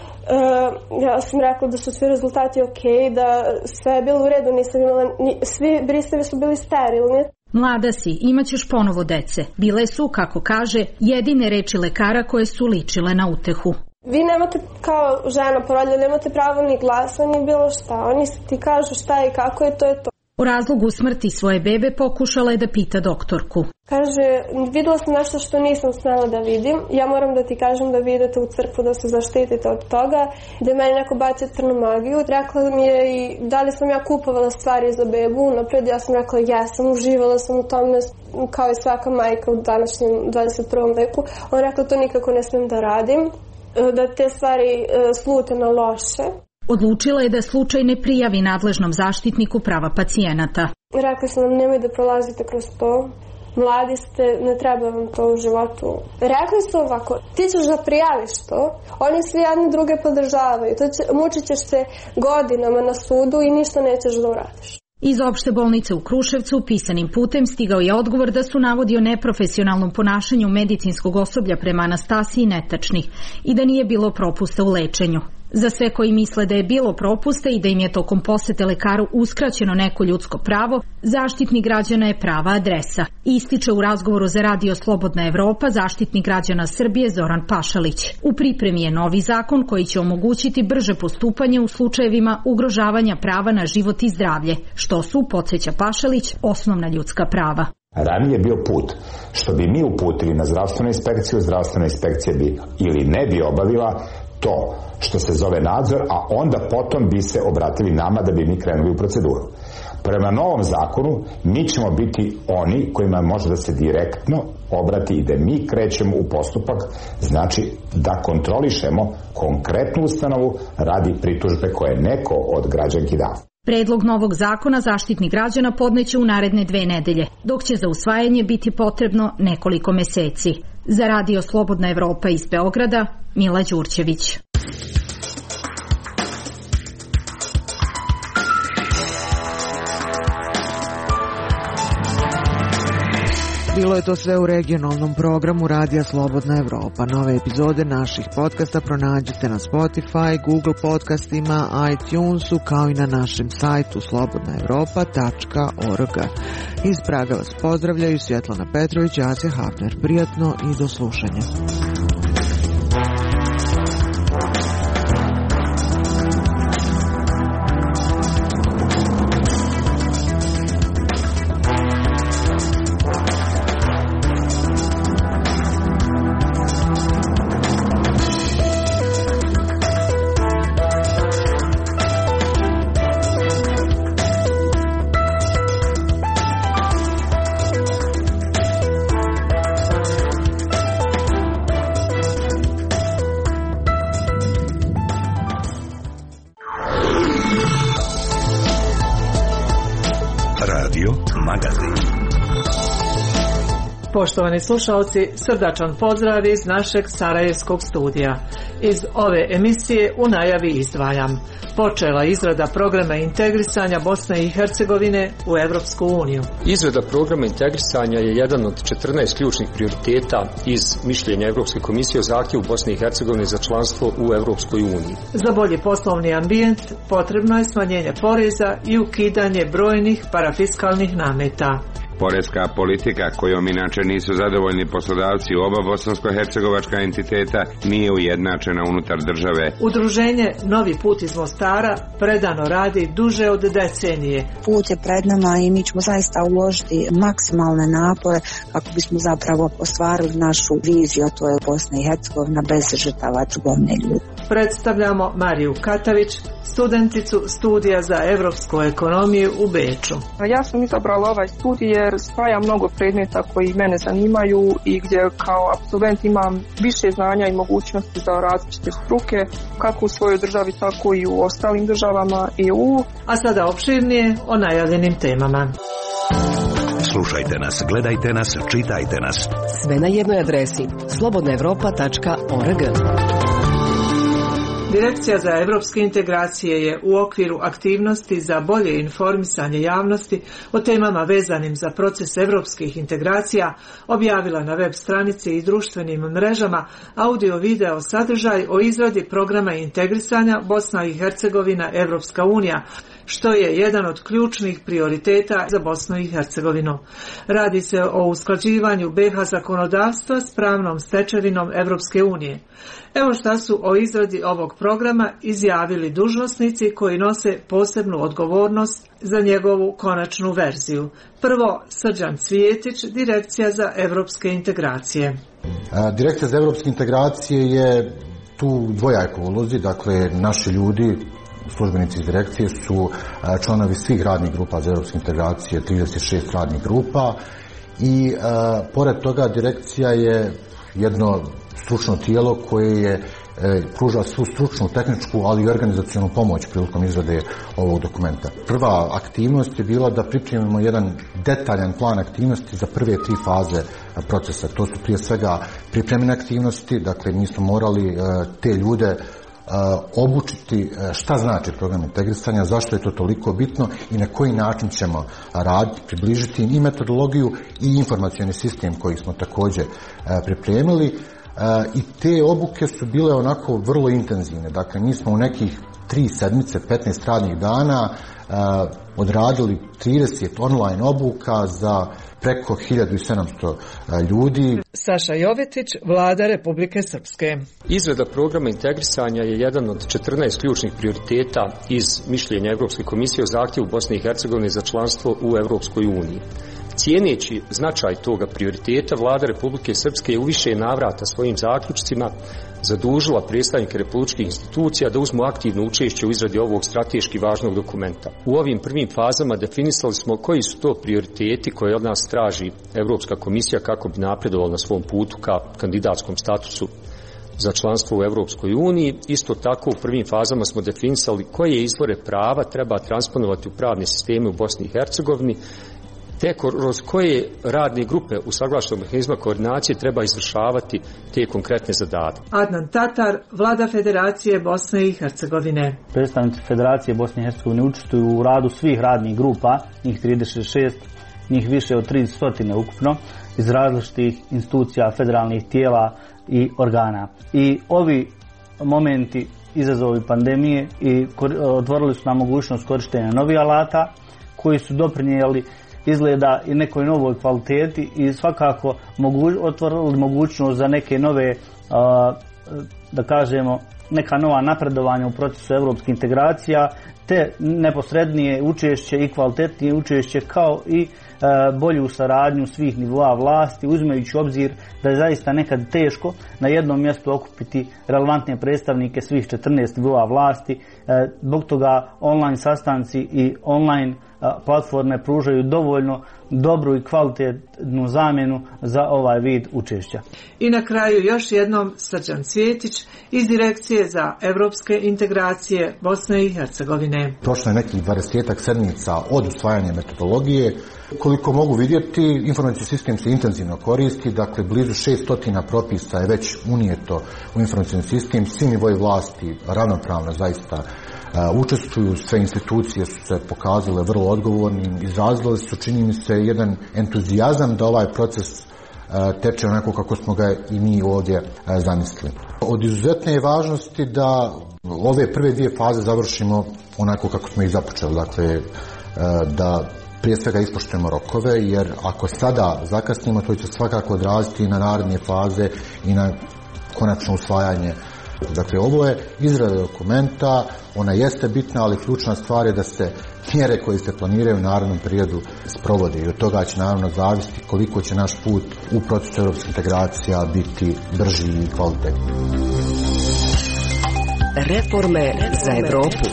Ja sam rekla da su svi rezultati ok, da sve je bilo u redu, nisam imala, svi brisevi su bili sterilni. Mlada si, imaćeš ponovo dece. Bile su, kako kaže, jedine reči lekara koje su ličile na utehu. Vi nemate kao žena porodilja, nemate pravo ni glasa, ni bilo šta. Oni ti kažu šta i kako je, to je to. O razlogu smrti svoje bebe pokušala je da pita doktorku. Kaže, videla sam nešto što nisam smela da vidim. Ja moram da ti kažem da vi idete u crkvu da se zaštitite od toga. Da je meni neko bacio crnu magiju. Rekla mi je i da li sam ja kupovala stvari za bebu. Napred ja sam rekla jesam, uživala sam u tome kao i svaka majka u današnjem 21. veku. On rekla to nikako ne smijem da radim. Da te stvari slute na loše. Odlučila je da slučaj ne prijavi nadležnom zaštitniku prava pacijenata. Rekli su nam nemoj da prolazite kroz to. Mladi ste, ne treba vam to u životu. Rekli su ovako, ti ćeš da prijaviš to, oni svi jedni druge podržavaju. Mučit ćeš se godinama na sudu i ništa nećeš da uradiš. Iz opšte bolnice u Kruševcu pisanim putem stigao je odgovor da su navodi o neprofesionalnom ponašanju medicinskog osoblja prema Anastasiji netačni i da nije bilo propusta u lečenju. Za sve koji misle da je bilo propusta i da im je tokom posete lekaru uskraćeno neko ljudsko pravo, Zaštitnik građana je prava adresa. Ističe u razgovoru za radio Slobodna Evropa Zaštitnik građana Srbije Zoran Pašalić. U pripremi je novi zakon koji će omogućiti brže postupanje u slučajevima ugrožavanja prava na život i zdravlje, što su, podsjeća Pašalić, osnovna ljudska prava. Ranije je bio put što bi mi uputili na zdravstvenu inspekcija bi ili ne bi obavila to što se zove nadzor, a onda potom bi se obratili nama da bi mi krenuli u proceduru. Prema novom zakonu mi ćemo biti oni kojima može da se direktno obrati i da mi krećemo u postupak, znači da kontrolišemo konkretnu ustanovu radi pritužbe koje neko od građanki da. Predlog novog zakona Zaštitnik građana podneće u naredne 2 nedelje, dok će za usvajanje biti potrebno nekoliko meseci. Za radio Slobodna Evropa iz Beograda, Mila Đurčević. Bilo je to sve u regionalnom programu Radija Slobodna Evropa. Nove epizode naših podcasta pronađite na Spotify, Google podcastima, iTunesu, kao i na našem sajtu slobodnaevropa.org. Iz Praga vas pozdravljaju Svjetlana Petrović i Asja Hafner. Prijatno i do slušanja. Poštovani slušalci, srdačan pozdrav iz našeg sarajevskog studija. Iz ove emisije u najavi izdvajam. Počela izrada programa integrisanja Bosne i Hercegovine u Evropsku uniju. Izrada programa integrisanja je jedan od 14 ključnih prioriteta iz mišljenja Evropske komisije o zahtjevu Bosne i Hercegovine za članstvo u Evropskoj uniji. Za bolji poslovni ambijent potrebno je smanjenje poreza i ukidanje brojnih parafiskalnih nameta. Poreska politika kojom inače nisu zadovoljni poslodavci u oba bosansko-hercegovačka entiteta nije ujednačena unutar države. Udruženje Novi put iz Mostara predano radi duže od decenije. Put je pred nama i mi ćemo zaista uložiti maksimalne napore kako bismo zapravo ostvarili našu viziju, a to je Bosna i Hercegovina bez žrtava trgovine ljudi. Predstavljamo Mariju Katavić, studenticu studija za evropsku ekonomiju u Beču. Ja sam izabrala ovaj studij jer spaja mnogo predmeta koji mene zanimaju i gdje kao apsolvent imam više znanja i mogućnosti za različite struke, kako u svojoj državi, tako i u ostalim državama EU. A sada opširnije o najavljenim temama. Slušajte nas, gledajte nas, čitajte nas. Sve na jednoj adresi slobodnaevropa.org. Direkcija za evropske integracije je u okviru aktivnosti za bolje informisanje javnosti o temama vezanim za proces evropskih integracija objavila na web stranici i društvenim mrežama audio-video sadržaj o izradi programa integrisanja Bosna i Hercegovina Evropska unija, što je jedan od ključnih prioriteta za Bosnu i Hercegovinu. Radi se o usklađivanju BiH zakonodavstva s pravnom stečevinom Evropske unije. Evo šta su o izradi ovog programa izjavili dužnosnici koji nose posebnu odgovornost za njegovu konačnu verziju. Prvo, Srđan Cvijetić, Direkcija za evropske integracije. Direkcija za evropske integracije je tu dvojako ulozi, dakle naši ljudi, službenici iz direkcije su članovi svih radnih grupa za evropske integracije, 36 radnih grupa i pored toga direkcija je jedno stručno tijelo koje je pruža svu stručnu, tehničku, ali i organizacionu pomoć prilikom izrade ovog dokumenta. Prva aktivnost je bila da pripremimo jedan detaljan plan aktivnosti za prve 3 faze procesa. To su prije svega pripremene aktivnosti, dakle mi smo morali te ljude obučiti šta znači program integrisanja, zašto je to toliko bitno i na koji način ćemo raditi, približiti im i metodologiju i informacioni sistem koji smo također pripremili. I te obuke su bile onako vrlo intenzivne. Dakle, mi smo u nekih 3 sedmice, 15 radnih dana odradili 30 online obuka za preko 1700 ljudi. Saša Jovetić, Vlada Republike Srpske. Izrada programa integrisanja je jedan od 14 ključnih prioriteta iz mišljenja Evropske komisije o zahtjevu Bosne i Hercegovine za članstvo u Evropskoj uniji. Cijeneći značaj toga prioriteta, Vlada Republike Srpske je u više navrata svojim zaključcima zadužila predstavnike republičkih institucija da uzmu aktivno učešće u izradi ovog strateški važnog dokumenta. U ovim prvim fazama definisali smo koji su to prioriteti koje od nas traži Evropska komisija kako bi napredovala na svom putu ka kandidatskom statusu za članstvo u Evropskoj uniji. Isto tako u prvim fazama smo definisali koje izvore prava treba transponovati u pravne sisteme u Bosni i Hercegovini, te kroz koje radne grupe usaglašenog mehanizma koordinacije treba izvršavati te konkretne zadatke. Adnan Tatar, Vlada Federacije Bosne i Hercegovine. Predstavnici Federacije Bosne i Hercegovine učestvuju u radu svih radnih grupa, njih 36, njih više od 300 ukupno, iz različitih institucija, federalnih tijela i organa. I ovi momenti, izazovi pandemije i otvorili su nam mogućnost korištenja novih alata koji su doprinijeli izgleda i nekoj novoj kvaliteti i svakako otvorili mogućnost za neke nove, da kažemo, neka nova napredovanja u procesu europskih integracija, te neposrednije učešće i kvalitetnije učešće kao i bolju saradnju svih nivoa vlasti, uzimajući u obzir da je zaista nekad teško na jednom mjestu okupiti relevantne predstavnike svih 14 nivoa vlasti. Zbog toga online sastanci i online platforme pružaju dovoljno dobru i kvalitetnu zamjenu za ovaj vid učešća. I na kraju još jednom Srđan Cvjetić iz Direkcije za evropske integracije Bosne i Hercegovine. Prošlo je nekih 20 sedmica od usvajanja metodologije. Koliko mogu vidjeti, informacijski sistem se intenzivno koristi, dakle blizu 600 propisa je već unijeto u informacijski sistem, svi nivoji vlasti ravnopravno zaista učestvuju, sve institucije su se pokazale vrlo odgovornim, izrazile su, čini mi se, jedan entuzijazam da ovaj proces teče onako kako smo ga i mi ovdje zamislili. Od izuzetne je važnosti da ove prve dvije faze završimo onako kako smo ih započeli, dakle da prije svega ispoštujemo rokove, jer ako sada zakasnimo, to će svakako odraziti na naredne faze i na konačno usvajanje. Dakle, ovo je izrada dokumenta, ona jeste bitna, ali ključna stvar je da se mjere koje se planiraju u narednom periodu sprovode i od toga će naravno zavisiti koliko će naš put u procesu europskih integracija biti brži i kvalitetni. Reforme za Evropu.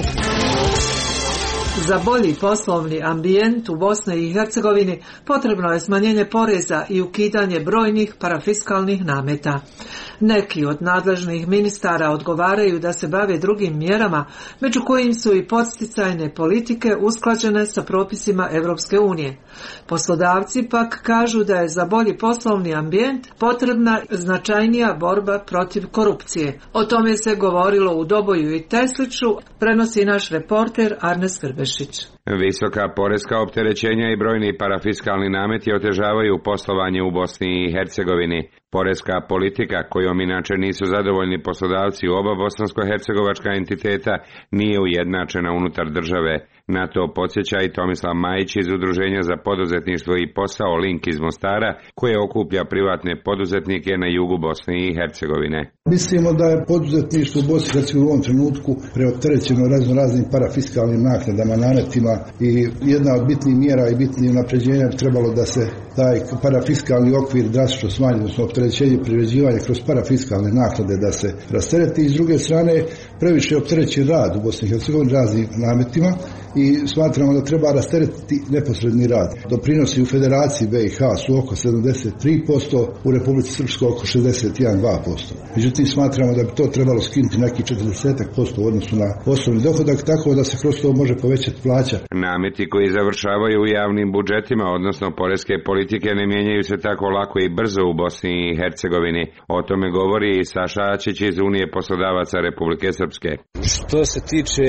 Za bolji poslovni ambijent u Bosni i Hercegovini potrebno je smanjenje poreza i ukidanje brojnih parafiskalnih nameta. Neki od nadležnih ministara odgovaraju da se bave drugim mjerama, među kojim su i podsticajne politike usklađene sa propisima Europske unije. Poslodavci pak kažu da je za bolji poslovni ambijent potrebna značajnija borba protiv korupcije. O tome se govorilo u Doboju i Tesliću, prenosi naš reporter Arnes Krbešić. Visoka poreska opterećenja i brojni parafiskalni nameti otežavaju poslovanje u Bosni i Hercegovini. Poreska politika, kojom inače nisu zadovoljni poslodavci u oba bosansko-hercegovačka entiteta, nije ujednačena unutar države. Na to podsjeća i Tomislav Majić iz Udruženja za poduzetništvo i posao Link iz Mostara, koje okuplja privatne poduzetnike na jugu Bosne i Hercegovine. Mislimo da je poduzetništvo u Bosni i Hercegovini u ovom trenutku preopterećeno raznim parafiskalnim naknadama, nametima i jedna od bitnih mjera i bitnih unapređenja bi trebalo da se taj parafiskalni okvir drastično smanji, odnosno opterećenje i privređivanje kroz parafiskalne naknade da se rastereti. I s druge strane, previše opterećen rad u Bosni i Hercegovini raznim nametima i smatramo da treba rasteretiti neposredni rad. Doprinosi u Federaciji BiH su oko 73%, u Republici Srpskoj oko 61,2%. Međutim, smatramo da bi to trebalo skinuti neki 40% u odnosu na osobni dohodak, tako da se kroz to može povećati plaća. Nameti koji završavaju u javnim budžetima, odnosno poreske politike, ne mijenjaju se tako lako i brzo u Bosni i Hercegovini. O tome govori i Saša Ačić iz Unije poslodavaca Republike Srpske. Što se tiče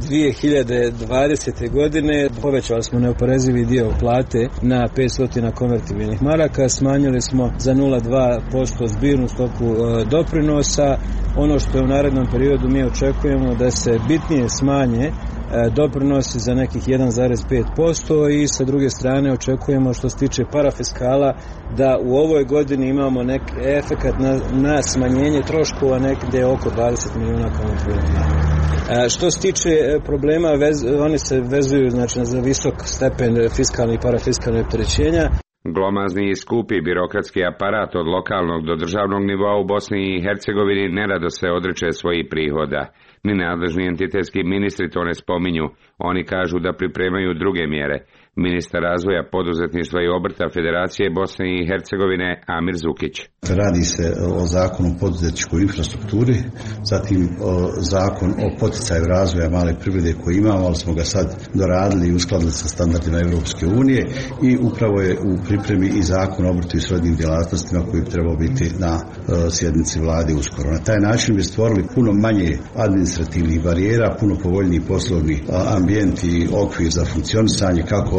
2020. godine, povećali smo neoporezivi dio plate na 500 konvertibilnih maraka, smanjili smo za 0,2% zbirnu stopu doprinosa. Ono što je u narednom periodu mi očekujemo da se bitnije smanje doprinosi za nekih 1,5% i sa druge strane očekujemo što se tiče parafiskala da u ovoj godini imamo neki efekat na smanjenje troškova negdje oko 20 milijuna kuna. Što se tiče problema, oni se vezuju za visok stepen fiskalnih i parafiskalnih opterećenja. Glomazni i skupi birokratski aparat od lokalnog do državnog nivoa u Bosni i Hercegovini nerado se odriče svojih prihoda. Ni nadležni entitetski ministri to ne spominju. Oni kažu da pripremaju druge mjere. Ministar razvoja, poduzetništva i obrta Federacije Bosne i Hercegovine Amir Zukić. Radi se o zakonu o poduzetničkoj infrastrukturi, zatim o zakon o poticaju razvoja male privrede koji imamo, ali smo ga sad doradili i uskladili sa standardima Europske unije i upravo je u pripremi i zakon o obrtu i srodnim djelatnostima koji bi trebao biti na sjednici vlade uskoro. Na taj način bi stvorili puno manje administrativnih barijera, puno povoljniji poslovni ambijent i okvir za funkcionisanje kako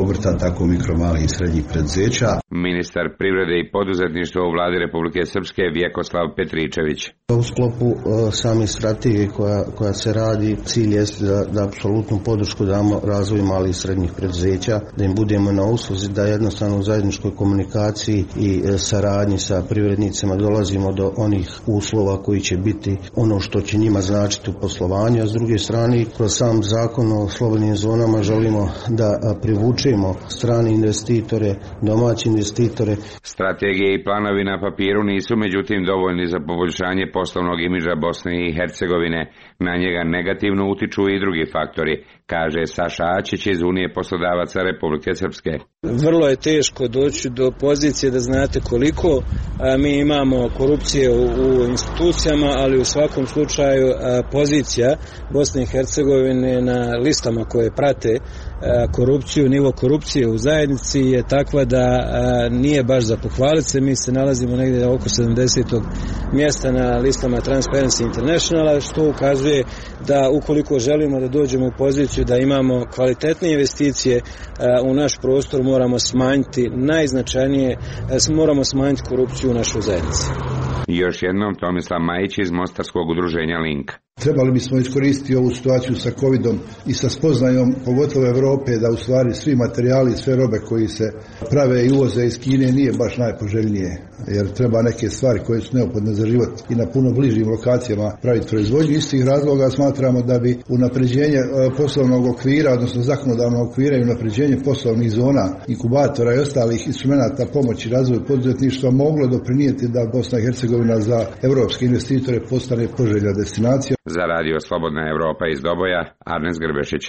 obrta, tako mikro, malih i srednjih preduzeća. Ministar privrede i poduzetništva u vladi Republike Srpske Vjekoslav Petričević. U sklopu same strategije koja se radi, cilj je da apsolutnu podršku damo razvoju malih i srednjih preduzeća, da im budemo na usluzi, da jednostavno u zajedničkoj komunikaciji i saradnji sa privrednicima dolazimo do onih uslova koji će biti ono što će njima značiti u poslovanju, a s druge strane kroz sam zakon o slobodnim zonama želimo da privučemo strane investitore, domaće investitore. Strategije i planovi na papiru nisu međutim dovoljni za poboljšanje poslovnog imidža Bosne i Hercegovine. Na njega negativno utiču i drugi faktori, kaže Saša Ačić iz Unije poslodavaca Republike Srpske. Vrlo je teško doći do pozicije da znate koliko mi imamo korupcije u institucijama, ali u svakom slučaju pozicija Bosne i Hercegovine na listama koje prate korupciju, nivo korupcije u zajednici je takva da nije baš za pohvaliti se. Mi se nalazimo negdje oko 70. mjesta na listama Transparency Internationala, što ukazuje da ukoliko želimo da dođemo u poziciju da imamo kvalitetne investicije u naš prostor, moramo smanjiti najznačajnije, moramo smanjiti korupciju u našoj zajednici. Još jednom Tomislav Majić iz Mostarskog udruženja Link. Trebali bismo iskoristiti ovu situaciju sa covidom i sa spoznajom, pogotovo Evrope, da u stvari svi materijali i sve robe koji se prave i uvoze iz Kine nije baš najpoželjnije, jer treba neke stvari koje su neophodne za život i na puno bližim lokacijama praviti proizvodnju. Iz tih razloga smatramo da bi unapređenje poslovnog okvira, odnosno zakonodavnog okvira i unapređenje poslovnih zona, inkubatora i ostalih instrumenata pomoći razvoju poduzetništva moglo doprinijeti da Bosna i Hercegovina za evropske investitore postane poželjna destinacija. Za radio Slobodna Evropa iz Doboja, Arnes Grbešić.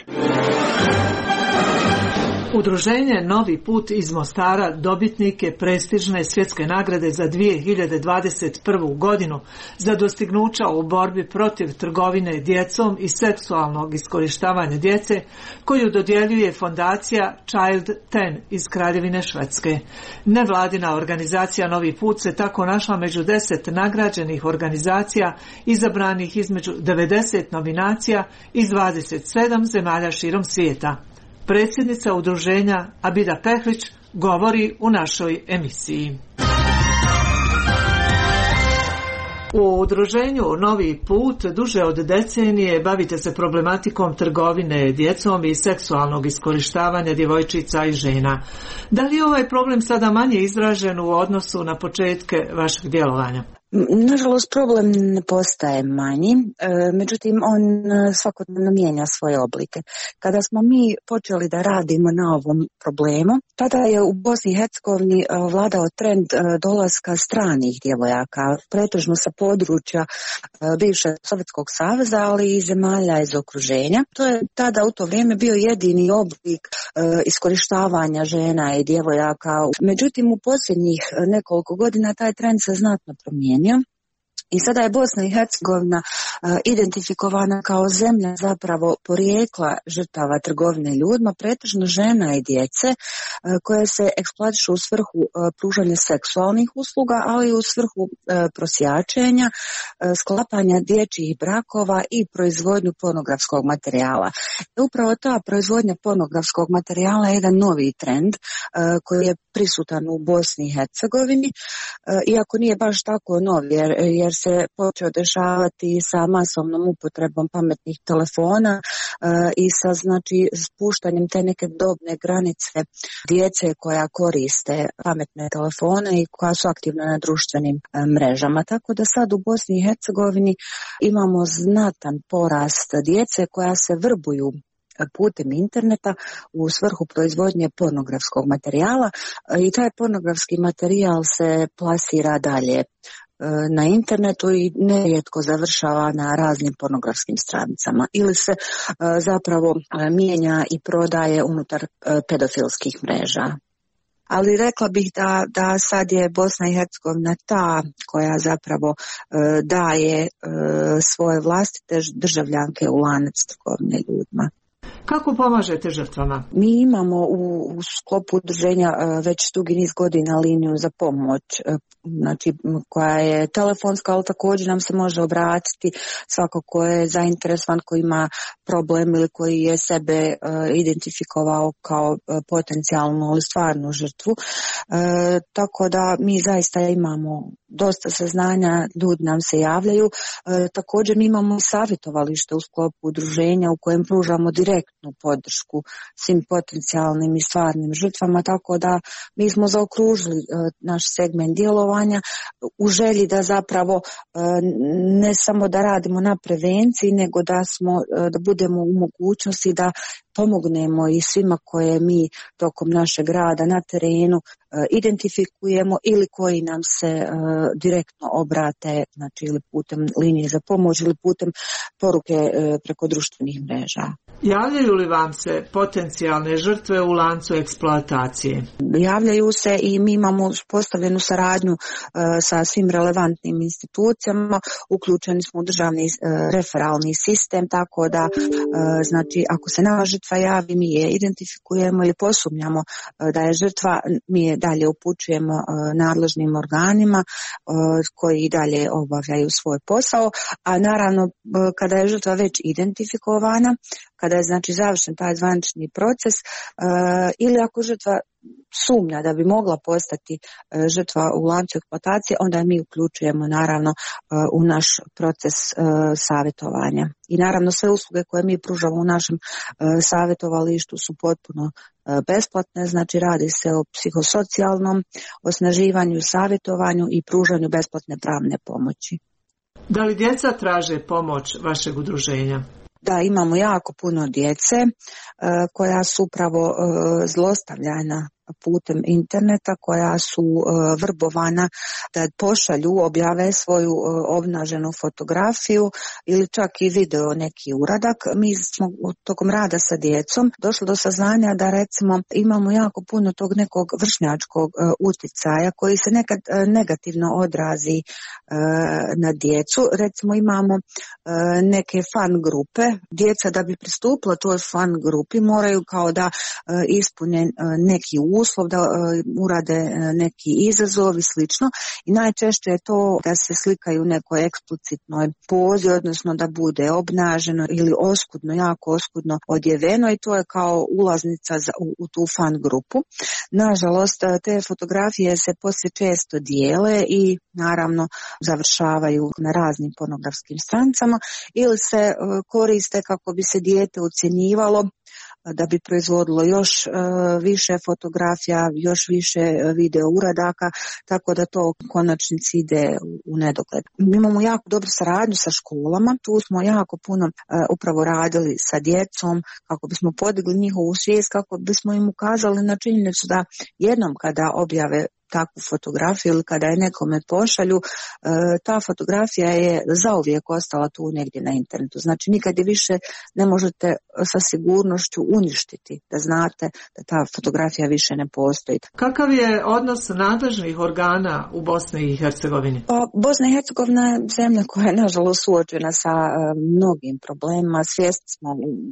Udruženje Novi put iz Mostara dobitnik je prestižne svjetske nagrade za 2021. godinu za dostignuća u borbi protiv trgovine djecom i seksualnog iskorištavanja djece, koju dodjeljuje fondacija Child 10 iz Kraljevine Švedske. Nevladina organizacija Novi put se tako našla među 10 nagrađenih organizacija izabranih između 90 nominacija iz 27 zemalja širom svijeta. Predsjednica udruženja Abida Pehlić govori u našoj emisiji. U udruženju Novi put duže od decenije bavite se problematikom trgovine djecom i seksualnog iskorištavanja djevojčica i žena. Da li je ovaj problem sada manje izražen u odnosu na početke vašeg djelovanja? Nažalost, problem ne postaje manji, međutim on svakodnevno mijenja svoje oblike. Kada smo mi počeli da radimo na ovom problemu, tada je u Bosni i Hercegovini vladao trend dolaska stranih djevojaka, pretežno sa područja bivšeg Sovjetskog saveza, ali i zemalja iz okruženja. To je tada u to vrijeme bio jedini oblik iskorištavanja žena i djevojaka. Međutim, u posljednjih nekoliko godina taj trend se znatno promijenio. I sada je Bosna i Hercegovina identifikovana kao zemlja zapravo porijekla žrtava trgovine ljudima, pretežno žena i djece koje se eksploatišu u svrhu pružanja seksualnih usluga, ali i u svrhu prosjačenja, sklapanja dječjih brakova i proizvodnju pornografskog materijala. I upravo ta proizvodnja pornografskog materijala je jedan novi trend koji je prisutan u Bosni i Hercegovini, iako nije baš tako nov, jer se počeo dešavati sa masovnom upotrebom pametnih telefona i sa spuštanjem te neke dobne granice djece koja koriste pametne telefone i koja su aktivne na društvenim mrežama. Tako da sad u Bosni i Hercegovini imamo znatan porast djece koja se vrbuju putem interneta u svrhu proizvodnje pornografskog materijala i taj pornografski materijal se plasira dalje na internetu i nerijetko završava na raznim pornografskim stranicama ili se zapravo mijenja i prodaje unutar pedofilskih mreža. Ali rekla bih da sad je Bosna i Hercegovina ta koja zapravo daje svoje vlastite državljanke u lanac trgovine ljudima. Kako pomažete žrtvama? Mi imamo u sklopu udruženja već dugi niz godina liniju za pomoć, znači koja je telefonska, ali također nam se može obratiti svako ko je zainteresovan, ko ima problem ili koji je sebe identifikovao kao potencijalnu ili stvarnu žrtvu. Tako da mi zaista imamo dosta saznanja, ljudi nam se javljaju. Također mi imamo i savjetovalište u sklopu udruženja u kojem pružamo direktnu podršku svim potencijalnim i stvarnim žrtvama, tako da mi smo zaokružili naš segment djelovanja u želji da zapravo ne samo da radimo na prevenciji, nego da budemo u mogućnosti da pomognemo i svima koje mi tokom našeg rada na terenu identifikujemo ili koji nam se direktno obrate, znači ili putem linije za pomoć ili putem poruke preko društvenih mreža. Javljaju li vam se potencijalne žrtve u lancu eksploatacije? Javljaju se i mi imamo postavljenu saradnju sa svim relevantnim institucijama, uključeni smo u državni referalni sistem, tako da znači ako se naša žrtva javi, mi je identifikujemo ili posumnjamo da je žrtva, mi je dalje upućujemo nadležnim organima koji i dalje obavljaju svoj posao, a naravno kada je žrtva već identifikovana, kada je znači završen taj zvanični proces ili ako žrtva sumnja da bi mogla postati žrtva u lancu eksploatacije, onda mi uključujemo naravno u naš proces savjetovanja. I naravno sve usluge koje mi pružamo u našem savjetovalištu su potpuno besplatne, znači radi se o psihosocijalnom osnaživanju, savjetovanju i pružanju besplatne pravne pomoći. Da li djeca traže pomoć vašeg udruženja? Da, imamo jako puno djece koja su upravo zlostavljana putem interneta, koja su vrbovana da pošalju, objave svoju obnaženu fotografiju ili čak i video neki uradak. Mi smo tokom rada sa djecom došli do saznanja da recimo imamo jako puno tog nekog vršnjačkog utjecaja koji se nekad negativno odrazi na djecu. Recimo imamo neke fan grupe. Djeca da bi pristupila toj fan grupi moraju kao da ispune neki uslov, da urade neki izazov i slično. I najčešće je to da se slikaju u nekoj eksplicitnoj pozi, odnosno da bude obnaženo ili oskudno, jako oskudno odjeveno, i to je kao ulaznica u tu fan grupu. Nažalost, te fotografije se poslije često dijele i naravno završavaju na raznim pornografskim stranicama ili se koriste kako bi se dijete ucjenjivalo, da bi proizvodilo još više fotografija, još više video uradaka, tako da to u konačnici ide u nedogled. Mi imamo jako dobru saradnju sa školama, tu smo jako puno upravo radili sa djecom kako bismo podigli njihovu svijest, kako bismo im ukazali na činjenicu da jednom kada objave takvu fotografiju ili kada je nekome pošalju, ta fotografija je zauvijek ostala tu negdje na internetu. Znači nikad je više ne možete sa sigurnošću uništiti, da znate da ta fotografija više ne postoji. Kakav je odnos nadležnih organa u Bosni i Hercegovini? Pa, Bosna i Hercegovina je zemlja koja je nažalost suočena sa mnogim problemima. Svjesni smo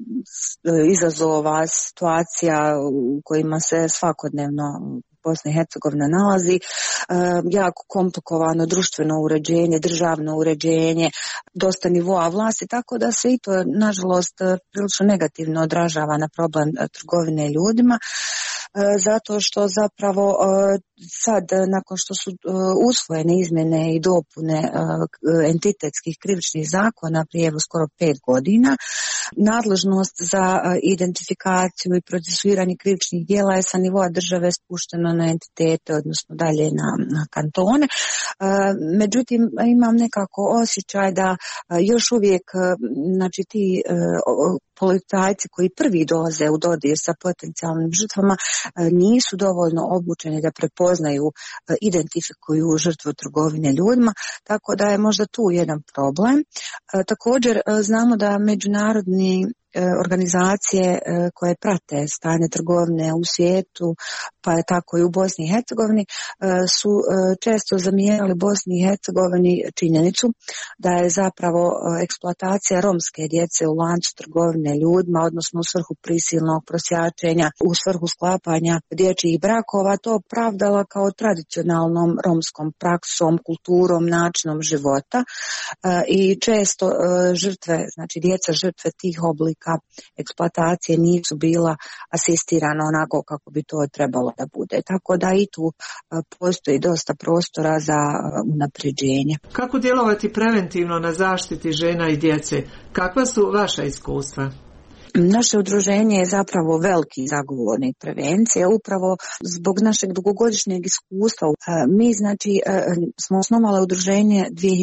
izazova, situacija u kojima se svakodnevno Bosna i Hercegovina nalazi, jako komplikovano društveno uređenje, državno uređenje, dosta nivoa vlasti, tako da se i to nažalost prilično negativno odražava na problem trgovine ljudima. Zato što zapravo sad nakon što su usvojene izmjene i dopune entitetskih krivičnih zakona prije skoro 5 godina, nadležnost za identifikaciju i procesuiranje krivičnih djela je sa nivoa države spušteno na entitete, odnosno dalje na kantone. Međutim, imam nekako osjećaj da još uvijek znači ti policajci koji prvi dolaze u dodir sa potencijalnim žrtvama nisu dovoljno obučeni da prepoznaju, identifikuju žrtvu trgovine ljudima, tako da je možda tu jedan problem. Također znamo da međunarodni organizacije koje prate stanje trgovine u svijetu, pa je tako i u Bosni i Hercegovini, su često zamjerali Bosni i Hercegovini činjenicu da je zapravo eksploatacija romske djece u lancu trgovine ljudima, odnosno u svrhu prisilnog prosjačenja, u svrhu sklapanja dječjih brakova, to pravdala kao tradicionalnom romskom praksom, kulturom, načinom života i često žrtve, znači djeca žrtve tih oblika eksploatacije nisu bila asistirana onako kako bi to trebalo da bude. Tako da i tu postoji dosta prostora za unapređenje. Kako djelovati preventivno na zaštiti žena i djece? Kakva su vaša iskustva? Naše udruženje je zapravo veliki zagovornik prevencije, upravo zbog našeg dugogodišnjeg iskustva. Mi smo osnovali udruženje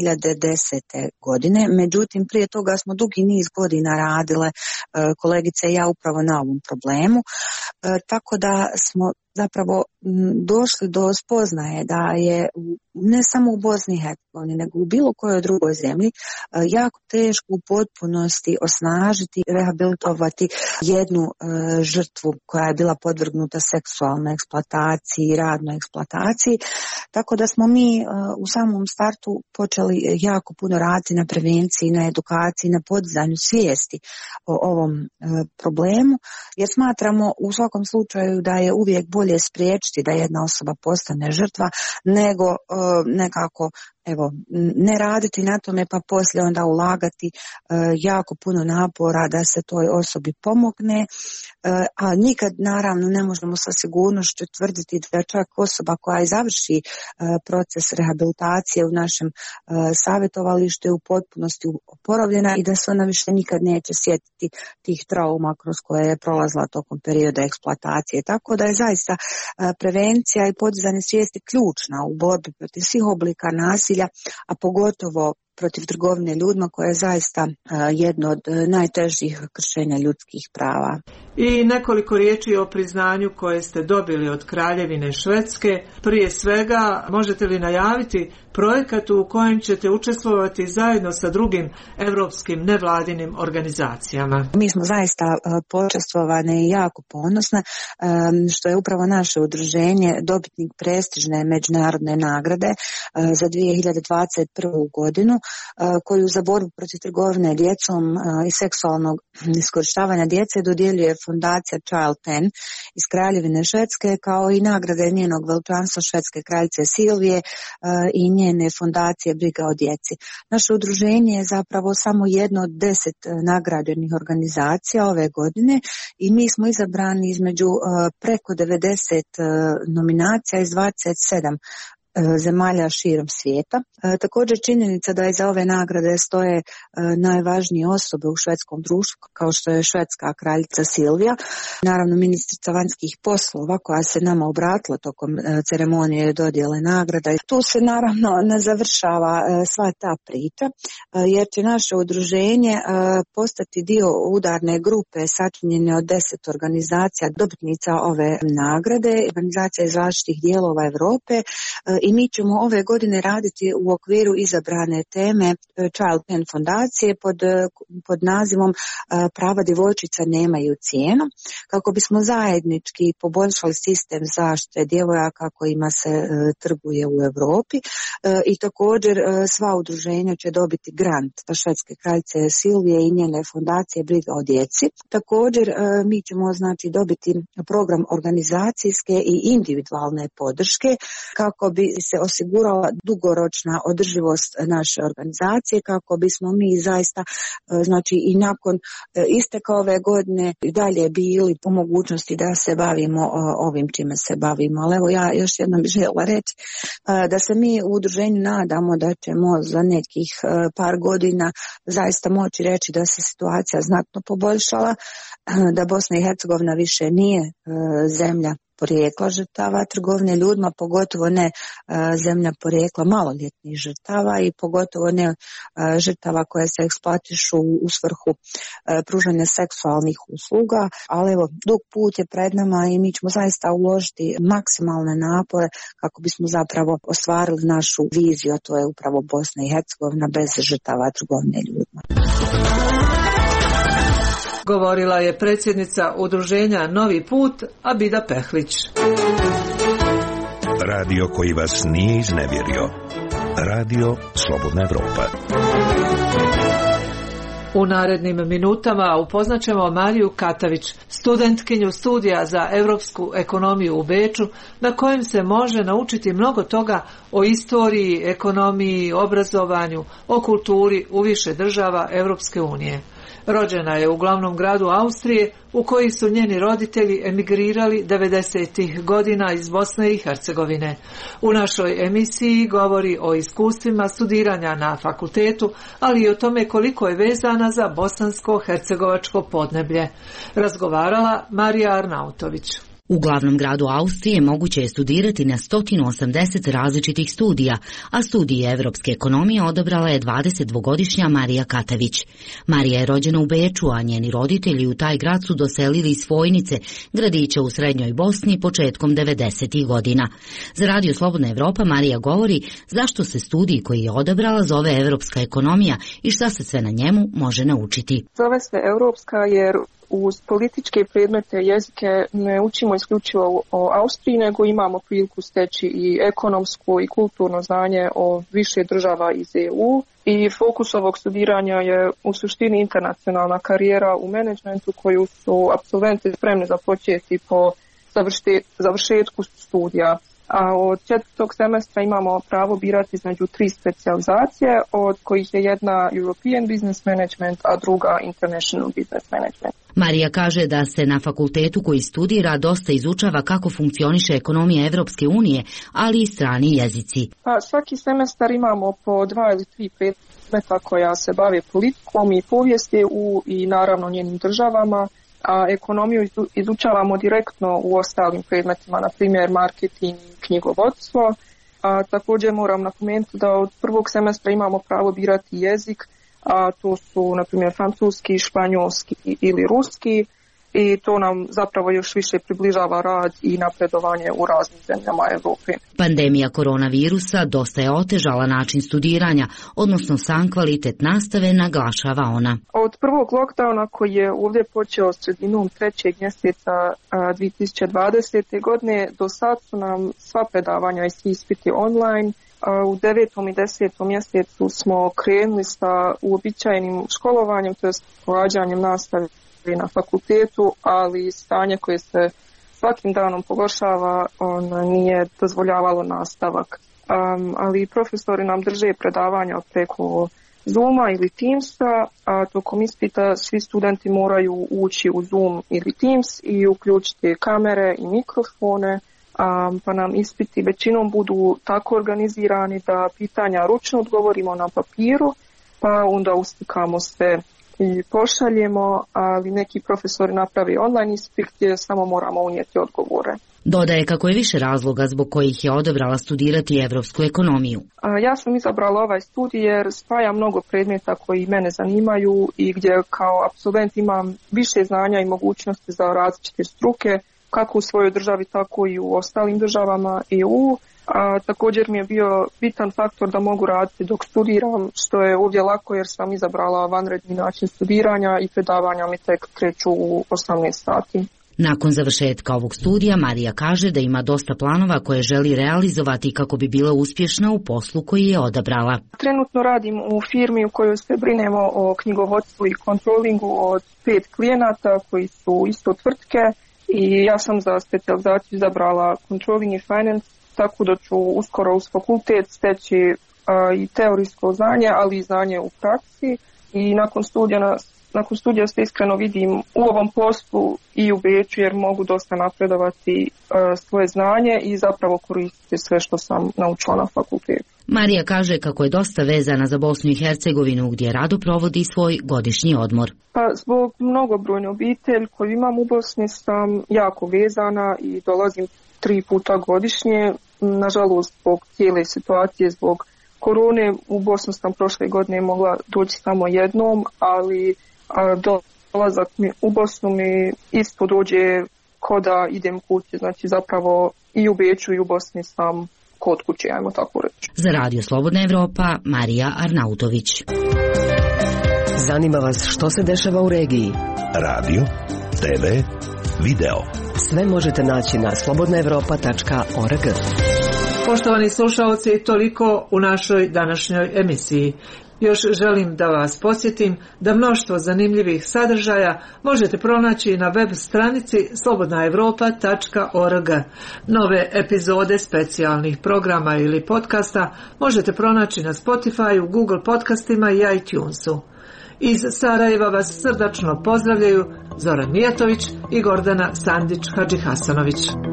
2010. godine, međutim prije toga smo dugi niz godina radile kolegice i ja upravo na ovom problemu, tako da smo zapravo došli do spoznaje da je ne samo u Bosni i Hercegovini, nego u bilo kojoj drugoj zemlji jako teško u potpunosti osnažiti, rehabilitovati jednu žrtvu koja je bila podvrgnuta seksualnoj eksploataciji, radnoj eksploataciji. Tako da smo mi u samom startu počeli jako puno raditi na prevenciji, na edukaciji, na podizanju svijesti o ovom problemu, jer smatramo u svakom slučaju da je uvijek bolje spriječiti da jedna osoba postane žrtva nego nekako ne raditi na tome pa poslije onda ulagati jako puno napora da se toj osobi pomogne, a nikad naravno ne možemo sa sigurnošću tvrditi da čak osoba koja završi proces rehabilitacije u našem savjetovalištu je u potpunosti oporavljena i da se ona više nikad neće sjetiti tih trauma kroz koje je prolazila tokom perioda eksploatacije. Tako da je zaista prevencija i podizanje svijesti ključna u borbi protiv svih oblika nasilja, a pogotovo protiv trgovine ljudima koja je zaista jedno od najtežih kršenja ljudskih prava. I nekoliko riječi o priznanju koje ste dobili od Kraljevine Švedske. Prije svega, možete li najaviti projekat u kojem ćete učestvovati zajedno sa drugim europskim nevladinim organizacijama? Mi smo zaista počastvovane i jako ponosne što je upravo naše udruženje dobitnik prestižne međunarodne nagrade za 2021. godinu koju za borbu protiv trgovine djecom i seksualnog iskorištavanja djece dodjeljuje fondacija Child 10 iz Kraljevine Švedske, kao i nagrade njenog veličanstva švedske kraljice Silvije i njene fondacije Briga o djeci. Naše udruženje je zapravo samo jedno od 10 nagrađenih organizacija ove godine i mi smo izabrani između preko 90 nominacija iz 27 zemalja širom svijeta. Također činjenica da iza ove nagrade stoje najvažnije osobe u švedskom društvu, kao što je švedska kraljica Silvija, naravno ministrica vanjskih poslova koja se nama obratila tokom ceremonije dodjele nagrada. Tu se naravno ne završava sva ta priča, jer će naše udruženje postati dio udarne grupe sačinjene od 10 organizacija dobitnica ove nagrade, organizacija iz različitih dijelova Europe, i mi ćemo ove godine raditi u okviru izabrane teme Child 10 fondacije pod nazivom Prava djevojčica nemaju cijenu, kako bismo zajednički poboljšali sistem zaštite djevojaka kojima se trguje u Europi i također sva udruženja će dobiti grant švedske kraljice Silvije i njene fondacije Briga o djeci. Također mi ćemo dobiti program organizacijske i individualne podrške kako bi se osigurala dugoročna održivost naše organizacije, kako bismo mi zaista i nakon isteka ove godine i dalje bili u mogućnosti da se bavimo ovim čime se bavimo. Ali evo ja još jednom bih željela reći da se mi u udruženju nadamo da ćemo za nekih par godina zaista moći reći da se situacija znatno poboljšala, da Bosna i Hercegovina više nije zemlja porijekla žrtava trgovine ljudima, pogotovo ne zemlja porijekla maloljetnih žrtava i pogotovo ne žrtava koje se eksploatišu u svrhu pružanja seksualnih usluga, ali evo, dug put je pred nama i mi ćemo zaista uložiti maksimalne napore kako bismo zapravo ostvarili našu viziju, a to je upravo Bosna i Hercegovina bez žrtava trgovine ljudima. Govorila je predsjednica udruženja Novi put Abida Pehlić. Radio koji vas nije iznevjerio. Radio Slobodna Evropa. U narednim minutama upoznaćemo Mariju Katavić, studentkinju studija za europsku ekonomiju u Beču, na kojem se može naučiti mnogo toga o istoriji, ekonomiji, obrazovanju, o kulturi u više država Europske unije. Rođena je u glavnom gradu Austrije, u koji su njeni roditelji emigrirali 90. godina iz Bosne i Hercegovine. U našoj emisiji govori o iskustvima studiranja na fakultetu, ali i o tome koliko je vezana za bosansko-hercegovačko podneblje. Razgovarala Marija Arnautović. U glavnom gradu Austrije moguće je studirati na 180 različitih studija, a studije evropske ekonomije odabrala je 22-godišnja Marija Katavić. Marija je rođena u Beču, a njeni roditelji u taj grad su doselili iz Fojnice, gradića u srednjoj Bosni, početkom 90. godina. Za Radio Slobodna Evropa Marija govori zašto se studij koji je odabrala zove evropska ekonomija i šta se sve na njemu može naučiti. Zove se evropska jer uz političke predmete jezike ne učimo isključivo o Austriji, nego imamo priliku steći i ekonomsko i kulturno znanje o više država iz EU. I fokus ovog studiranja je u suštini internacionalna karijera u menadžmentu koju su apsolventi spremni započeti po završetku studija. A od 4. semestra imamo pravo birati između 3 specijalizacije, od kojih je jedna European Business Management, a druga International Business Management. Marija kaže da se na fakultetu koji studira dosta izučava kako funkcioniše ekonomija Evropske unije, ali i strani jezici. Pa svaki semestar imamo po 2 ili 3 predmeta koja se bave politikom i povijesti i naravno njenim državama, a ekonomiju izučavamo direktno u ostalim predmetima, na primjer marketing i knjigovodstvo. A također moram napomenuti da od prvog semestra imamo pravo birati jezik, a to su na primjer francuski, španjolski ili ruski, i to nam zapravo još više približava rad i napredovanje u raznim zemljama Europe. Pandemija koronavirusa dosta je otežala način studiranja, odnosno sam kvalitet nastave, naglašava ona. Od prvog lockdowna koji je ovdje počeo sredinom 3. mjeseca 2020. godine, do sad su nam sva predavanja i svi ispiti online. U 9. i 10. mjesecu smo krenuli sa uobičajenim školovanjem, to je pohađanjem nastave na fakultetu, ali stanje koje se svakim danom pogoršava nije dozvoljavalo nastavak. Ali profesori nam drže predavanja preko Zooma ili Teamsa, a tokom ispita svi studenti moraju ući u Zoom ili Teams i uključiti kamere i mikrofone, pa nam ispiti većinom budu tako organizirani da pitanja ručno odgovorimo na papiru, pa onda uslikamo sve i pošaljemo, ali neki profesori napravi online ispit gdje samo moramo unijeti odgovore. Dodaje kako je više razloga zbog kojih je odabrala studirati evropsku ekonomiju. Ja sam izabrala ovaj studij jer spaja mnogo predmeta koji mene zanimaju i gdje kao apsolvent imam više znanja i mogućnosti za različite struke, kako u svojoj državi, tako i u ostalim državama EU. Također mi je bio bitan faktor da mogu raditi dok studiram, što je ovdje lako jer sam izabrala vanredni način studiranja i predavanja mi tek kreću u 18 sati. Nakon završetka ovog studija Marija kaže da ima dosta planova koje želi realizovati kako bi bila uspješna u poslu koji je odabrala. Trenutno radim u firmi u kojoj se brinemo o knjigovodstvu i kontrolingu od 5 klijenata koji su isto tvrtke i ja sam za specijalizaciju izabrala controlling i finance, tako da ću uskoro uz fakultet steći i teorijsko znanje, ali i znanje u praksi. I nakon studija se iskreno vidim u ovom poslu i u Beču jer mogu dosta napredovati svoje znanje i zapravo koristiti sve što sam naučila na fakultetu. Marija kaže kako je dosta vezana za Bosnu i Hercegovinu gdje rado provodi svoj godišnji odmor. Pa zbog mnogobrojne obitelj koju imam u Bosni sam jako vezana i dolazim 3 puta godišnje. Nažalost, zbog cijele situacije, zbog korone, u Bosnu sam prošle godine mogla doći samo jednom, ali dolazak u Bosnu mi isto dođe ko da idem kući, znači zapravo i u Beču i u Bosni sam kod kuće, ajmo tako reći. Za Radio Slobodna Evropa, Marija Arnautović. Zanima vas što se dešava u regiji? Radio, TV, video. Sve možete naći na slobodnaevropa.org. Poštovani slušalci, toliko u našoj današnjoj emisiji. Još želim da vas podsjetim da mnoštvo zanimljivih sadržaja možete pronaći na web stranici slobodnaevropa.org. Nove epizode specijalnih programa ili podcasta možete pronaći na Spotify, Google podcastima i iTunesu. Iz Sarajeva vas srdačno pozdravljaju Zoran Mijatović i Gordana Sandić-Hadžihasanović.